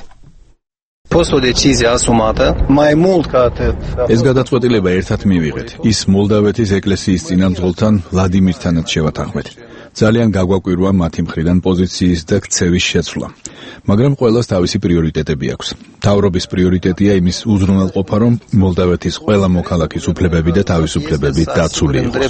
ეს გადაწყვეტილება ერთად მივიღეთ. ის მოლდავეთის ეკლესიის წინამძღოლთან ვლადიმირთანაც შევათანხმეთ. ძალიან გაგვაკვირვა მათი მხრიდან პოზიციის და ქცევის შეცვლა. მაგრამ ყველას თავისი პრიორიტეტები აქვს. მთავრობის პრიორიტეტია იმის უზრუნველყოფა, რომ მოლდავეთის ყველა მოქალაქის უფლებები და თავისუფლებები დაცული იყოს.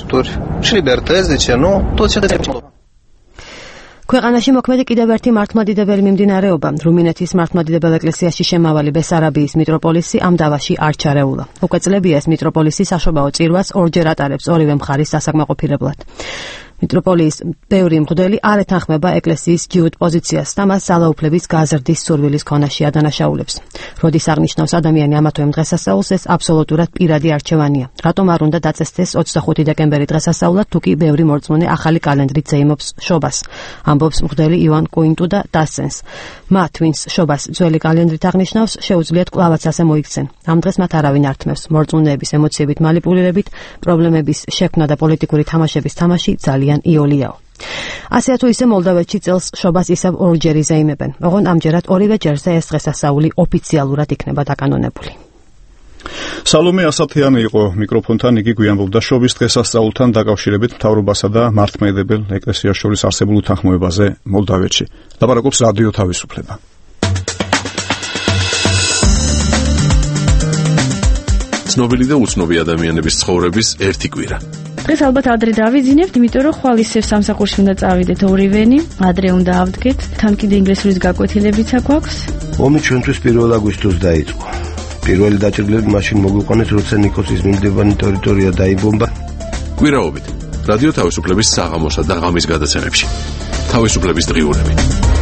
ქვეყანაში მოქმედი კიდევ ერთი მართლმადიდებელი მიმდინარეობა. რუმინეთის მართლმადიდებელ ეკლესიაში შემავალი ბესარაბიის მიტროპოლისი ამ დავაში არ ჩარეულა. უკვე წლებია ეს მიტროპოლისი საშობაო წირვას ორჯერ ატარებს ორივე მხარის სასაკმაყოფილებლად. მიტროპოლიის ბევრი მღვდელი არ ეთანხმება ეკლესიის ჯიუტ პოზიციას და მას ძალაუფლების გაზრდის სურვილის ქონაში ადანაშაულებს. როდის აღნიშნავს ადამიანი ამათვე დღესასწაულს, ეს აბსოლუტურად პირადი არჩევანია. რატომ არ უნდა დაწესდეს ოცდახუთი დეკემბერი დღესასწაულად, თუ კი ბევრი მორწმუნე ახალი კალენდრით ზეიმობს შობას, ამბობს მღვდელი ივან კუინტუ და დასცენს. მათ, ვინც შობას ძველი კალენდრით აღნიშნავს, შეუძლიათ კვლავაც ასე მოიქცენ. ამ დღეს მათ არავინ არ თმევს. მორწმუნეების ემოციებით მანიპულირებით, პრობლემების შექმნა და პოლიტიკური თამაშების თამაში ძალიან იოლიაო. ასეა თუ ისე მოლდავეთში წელს შობას ისევ ორჯერ იზეიმებენ. ოღონ ამჯერად ორივე ჯერზე ეს დღესასწაული ოფიციალურად იქნება დაკანონებული. სალომე ასათიანი იყო მიკროფონთან, იგი გვიანბობდა შობის დღესასწაულთან დაკავშირებით მთავრობასა და მართლმადიდებელ ეკლესიას შორის არსებულ უთანხმოებაზე მოლდავეთში. ლაპარაკობს რადიო თავისუფლება. ცნობილი და უცნობი ადამიანების ცხოვრების ერთი კვირა. დღეს ალბათ ადრე დავიძინებთ, იმიტომ რომ ხვალ ისევ სამსახურში უნდა წავიდეთ ორივენი, ადრე უნდა ავდგეთ, თან კიდე ინგლისურის გაკვეთილებიც აქვს. ომი ჩვენთვის პირველ აგვისტოს დაიწყო. პირველი დაჭრილები მაშინ მოგვიყვანეს, როცა ნიკოსის მიმდებარე ტერიტორია დაიბომბა. კვირაობით რადიო თავისუფლების საღამოსა და ღამის გადაცემებში. თავისუფლების დღიურები.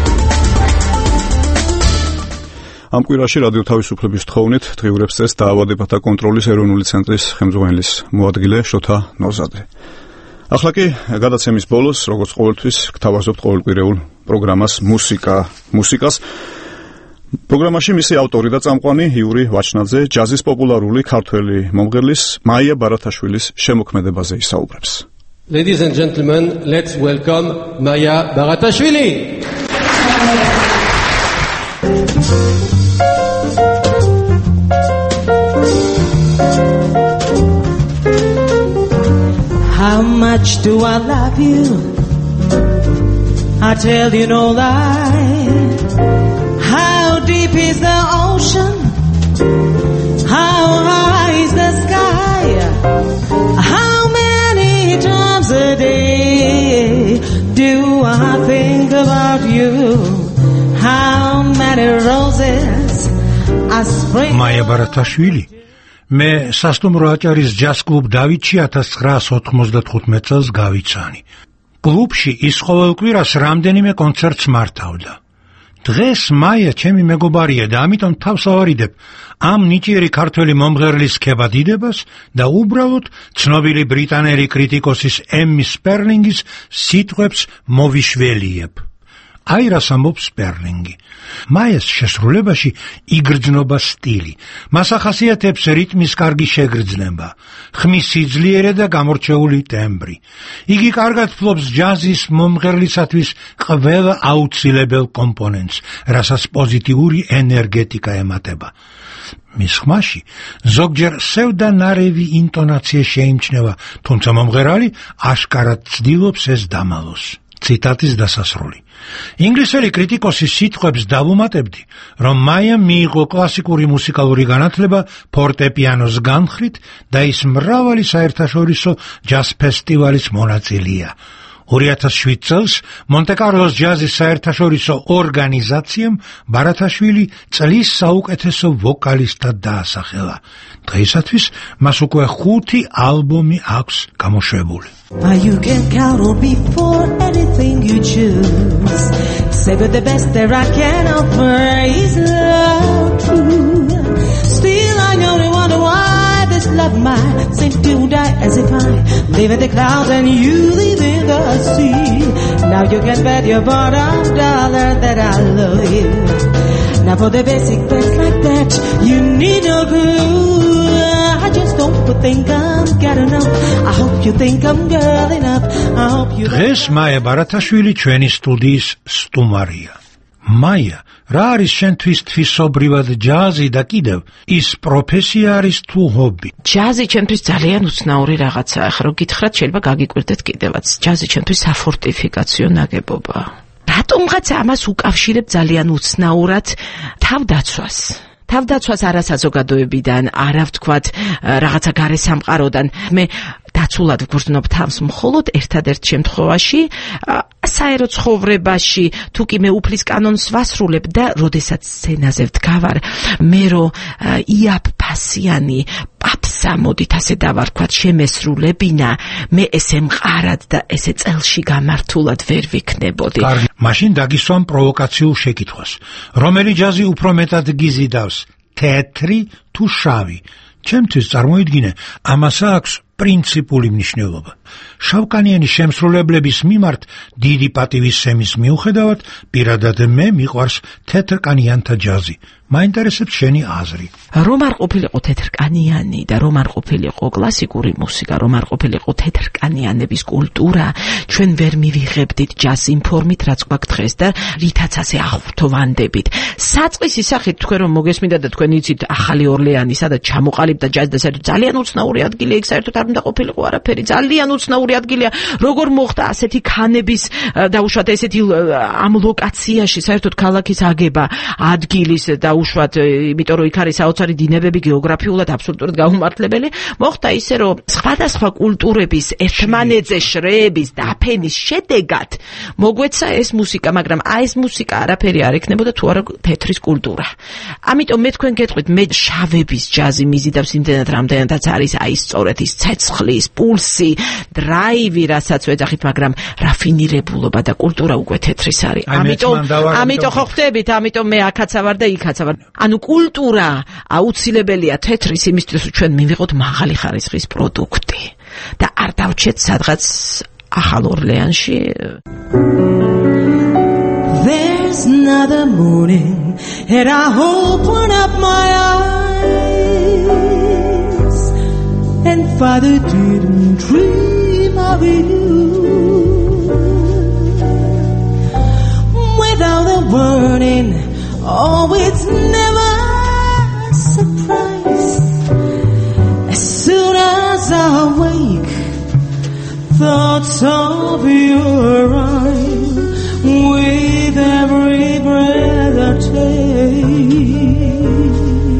ამ კვირაში რადიო თავისუფლების თხოვნით დღიურებს წეს დაავადებათა კონტროლის ეროვნული ცენტრის ხელმძღვანელის მოადგილე შოთა ნოზადე. ახლა კი გადაცემის ბოლოს, როგორც ყოველთვის, გთავაზობთ ყოველკვირეულ პროგრამას მუსიკა, მუსიკას. პროგრამაში მისი ავტორი და წამყვანი იური ვაჩნაძე ჯაზის პოპულარული ქართველი მომღერლის მაია ბარათაშვილის შემოქმედებაზე ისაუბრებს. Ladies and gentlemen, let's welcome Maya Baratashvili. How much do I love you? I tell you no lie. How deep is the ocean? How high is the sky? How many times a day do I think about you? How many roses I spring? Maya Baratashvili. მე სასტუმრო აჭარის ჯაზ კლუბ დავიჩი ათას ცხრაას ოთხმოცდათხუთმეტ წელს გავიცანი. კლუბში ის ყოველ კვირას რამდენიმე კონცერტს მართავდა. დღეს მაია ჩემი მეგობარია და ამიტომ თავს ავარიდებ ამ ნიჭიერი ქართველი მომღერლის ქებადიდებას და უბრალოდ ცნობილი ბრიტანელი კრიტიკოსის ემი სპერლინგის სიტყვებს მოვიშველიებ. აი რას ამბობს სპერლინგი. მაიას შესრულებაში იგრძნობა სტილი, მას ახასიათებს რიტმის კარგი შეგრძნება, ხმის სიძლიერე და გამორჩეული ტემბრი. იგი კარგად ფლობს ჯაზის მომღერლისათვის ყველა აუცილებელ კომპონენტს, რასაც პოზიტიური ენერგეტიკა ემატება. მის ხმაში ზოგჯერ სევდანარევი ინტონაცია შეიმჩნევა, თუმცა მომღერალი აშკარად ცდილობს ეს დამალოს. ციტატის დასასრული. ინგლისელი კრიტიკოსის სიტყვებს დავუმატებდი, რომ მაიამ მიიღო კლასიკური მუსიკალური განათლება ფორტეპიანოს განხრით და ის მრავალი საერთაშორისო ჯაზ ფესტივალის მონაწილეა. ორი ათას შვიდ წელს მონტე-კარლოს ჯაზის საერთაშორისო ორგანიზაციამ ბარათაშვილი წლის საუკეთესო ვოკალისტად დაასახელა. დღეისათვის მას უკვე ხუთი ალბომი აქვს გამოშვებული. You can count on me for anything you choose. Say but the best that I can offer is love true. Still I only wonder why this love of mine seems to die as if I live in the clouds and you live in the sea. Now you can bet your bottom dollar that I love you. Now for the basic things like that, you need a clue. I just hope you think I'm good enough. I hope you think I'm good enough. I hope you... დღეს მაია ბარათაშვილი ჩვენი სტუდიის სტუმარია. მაია, რა არის შენთვის თვისობრივად ჯაზი და კიდევ ის პროფესია არის თუ ჰობი? ჯაზი ჩემთვის ძალიან უცნაური რაღაცაა. ახლა რო გითხრათ, შეიძლება გაგიკვირდეთ კიდევაც. ჯაზი ჩემთვის საფორტიფიკაციო ნაგებობაა. რატომღაც ამას უკავშირებ ძალიან უცნაურად თავდაცვას. თავდაცვას არა საზოგადოებიდან, არა ვთქვათ რაღაცა გარე სამყაროდან. მე დაცულად ვგრძნობ თავს მხოლოდ ერთადერთ შემთხვევაში, საერო ცხოვრებაში, თუ კი მე უფლის კანონს ვასრულებ და როდესაც სცენაზე ვდგავარ, მე რო იაფფასიანი პაპსა, მოდით ასე დავარქვათ, შემესრულებინა, მე ესე მყარად და ესე წელში გამართულად ვერ ვიქნებოდი. კარგი, მაშინ დაგისვამ პროვოკაციულ შეკითხვას. რომელი ჯაზი უფრო მეტად გიზიდავს, თეთრი თუ შავი? ჩემთვის წარმოიდგინე, ამას აქვს პრინციპული მნიშვნელობა. შავკანიანის შემსრულებლების მიმართ დიდი პატივისცემის მიუხედავად, პირადად მე მიყვარს თეთრკანიანთა ჯაზი. მაინტერესებს შენი აზრი. რომ არ ყოფილიყო თეთრკანიანი და რომ არ ყოფილიყო კლასიკური მუსიკა, რომ არ ყოფილიყო თეთრკანიანების კულტურა, ჩვენ ვერ მივიღებდით ჯაზს იმ ფორმით, რაც გვაქვს დღეს და რითაც ასე აღვთოვანდებით. საწყისი სახით თქვენ რომ მოგესმინდა და თქვენ იცით ახალი ორლეანი, სადაც ჩამოყალიბდა ჯაზი და საერთოდ ძალიან უცნაური ადგილია, იქ საერთოდ არ უნდა ყოფილიყო არაფერი, ძალიან უცნაური ადგილია. როგორ მოხდა ასეთი ქანების და უშუალოდ ესეთი ამ ლოკაციაში საერთოდ ქალაქის აგება, ადგილის და უშუალოდ იმიტომ რომ იქ არის საოცარი დინებები გეოგრაფიულად აბსოლუტურად გაუმართლებელი, მოხდა ისე რომ სხვადასხვა კულტურების ერთმანეთზე შრეების დაფენის შედეგად მოგვეცა ეს მუსიკა, მაგრამ აი ეს მუსიკა არაფერი არ ექნებოდა თუ არა თეთრის კულტურა. ამიტომ მე თქვენ გეტყვით, მე შავების ჯაზი მიზიდავს იმდენად, რამდენადაც არის აი სწორედ ის ცეცხლის, პულსი, დრაივი, რასაც ვეძახით, მაგრამ რაფინირებულობა და კულტურა უკვე თეთრის არის. ამიტომ ამიტომ ხო ხვდებით, ამიტომ მე აქაც ავარ და იქაც ავარ. ანუ კულტურა აუცილებელია თეთრის იმისთვის, რომ ჩვენ მივიღოთ მაღალი ხარისხის პროდუქტი და არ დავჩეთ სადღაც ახალ ორლეანში. There's another morning and I open up my eyes and Father didn't dream of you without a warning. Oh, it's never a surprise. As soon as I wake, thoughts of you arrive with every breath I take.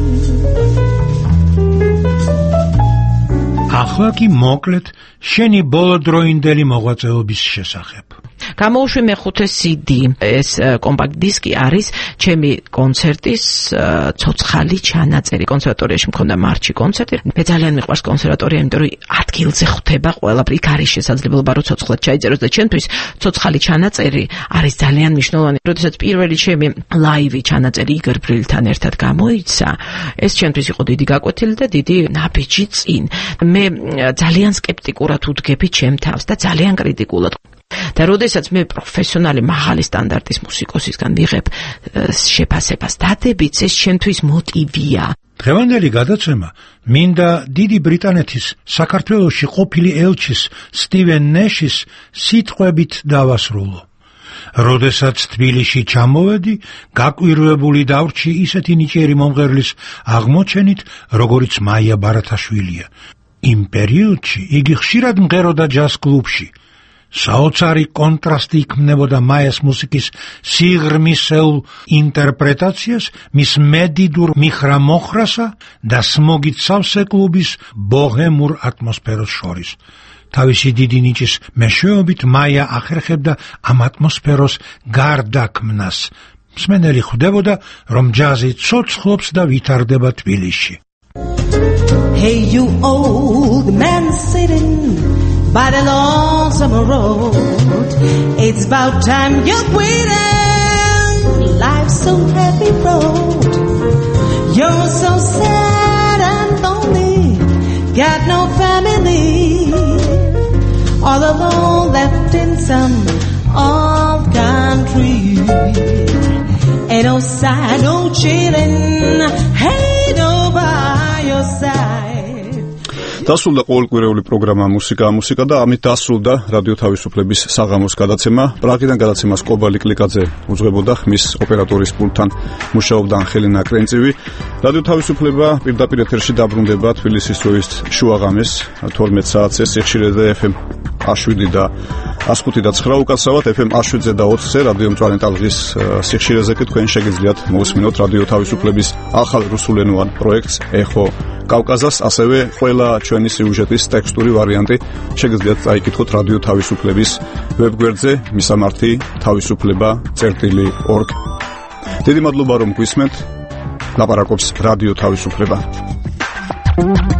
ახლა კი მოკლედ შენი ბოლოდროინდელი მოღვაწეობის შესახებ. გამოუშვი მეხუთე სიდი, ეს კომპაქტ დისკი არის ჩემი კონცერტის ცოცხალი ჩანაწერი. კონსერვატორიაში მქონდა მარტში კონცერტი. მე ძალიან მიყვარს კონსერვატორია, იმიტომ რომ ადგილზე ხვდება ყველაფერი, იქ არის შესაძლებლობა რომ ცოცხლად ჩაიწეროს და ჩემთვის ცოცხალი ჩანაწერი არის ძალიან მნიშვნელოვანი. როდესაც პირველი ჩემი ლაივი ჩანაწერი იგორ ბრილთან ერთად გამოიცა, ეს ჩემთვის იყო დიდი გაკვეთილი და დიდი ნაბიჯი წინ. მე ძალიან სკეპტიკურად ვდგები ჩემ თავს და ძალიან კრიტიკულად. და როდესაც მე პროფესიონალი მაღალი სტანდარტის მუსიკოსისგან ვიღებ შეფასებას დადებითს, ეს ჩემთვის მოტივია. დღევანდელი გადაცემა მინდა დიდი ბრიტანეთის საქართველოში ყოფილი ელჩის სტივენ ნეშის სიტყვებით დავასრულო. როდესაც თბილისში ჩამოვედი, გაკვირვებული დავრჩი ისეთი ნიჭიერი მომღერლის აღმოჩენით, როგორიც მაია ბარათაშვილია. იმ პერიოდში იგი ხშირად მღეროდა ჯაზ კლუბში. საოცარი კონტრასტი იქმნებოდა მაიას მუსიკის სიღრმისეულ ინტერპრეტაციას, მის მედიდურ მიხრა-მოხრასა და სმოგით სავსე კლუბის ბოჰემურ ატმოსფეროს შორის. თავისი დიდი ნიჭის მეშვეობით მაია ახერხებდა ამ ატმოსფეროს გარდაქმნას. მსმენელი ხვდებოდა, რომ ჯაზი ცოცხლობს და ვითარდება თბილისში. Hey, you old man sitting by the lonesome road, it's about time you quit and life's so heavy road. You're so sad and lonely, got no family, all alone left in some old country. Ain't no side, no chillin', hey, no by your side. დასრულდა ყოველკვირეული პროგრამა მუსიკა მუსიკა და ამით დასრულდა რადიო თავისუფლების საღამოს გადაცემა. პრაღიდან გადაცემას კობალი კლიკაძე უძღვებოდა, ხმის ოპერატორის პულტთან მუშაობდა ანხელინა კრენწივი. რადიო თავისუფლება პირდაპირ ეთერში დაბრუნდება თბილისის დროის შუაღამეს თორმეტ საათზე სიხშირეზე ეფ ემ შვიდი და ას ხუთი და ცხრა უკაცრავად ეფ ემ შვიდზე და ოთხზე რადიო მწვანე ტალღის სიხშირეზე კი თქვენ შეგიძლიათ მოусმინოთ რადიო თავისუფლების ახალ რუსულენოვან პროექტს ეხო კავკაზას, ასევე ყველა ჩვენი სიუჟეტის ტექსტური ვარიანტი შეგიძლიათ წაიკითხოთ რადიო თავისუფლების ვებგვერდზე მისამართი თავისუფლება წერტილი ორგ. დიდი მადლობა რომ გვისმენთ. ლაპარაკობს რადიო თავისუფლება.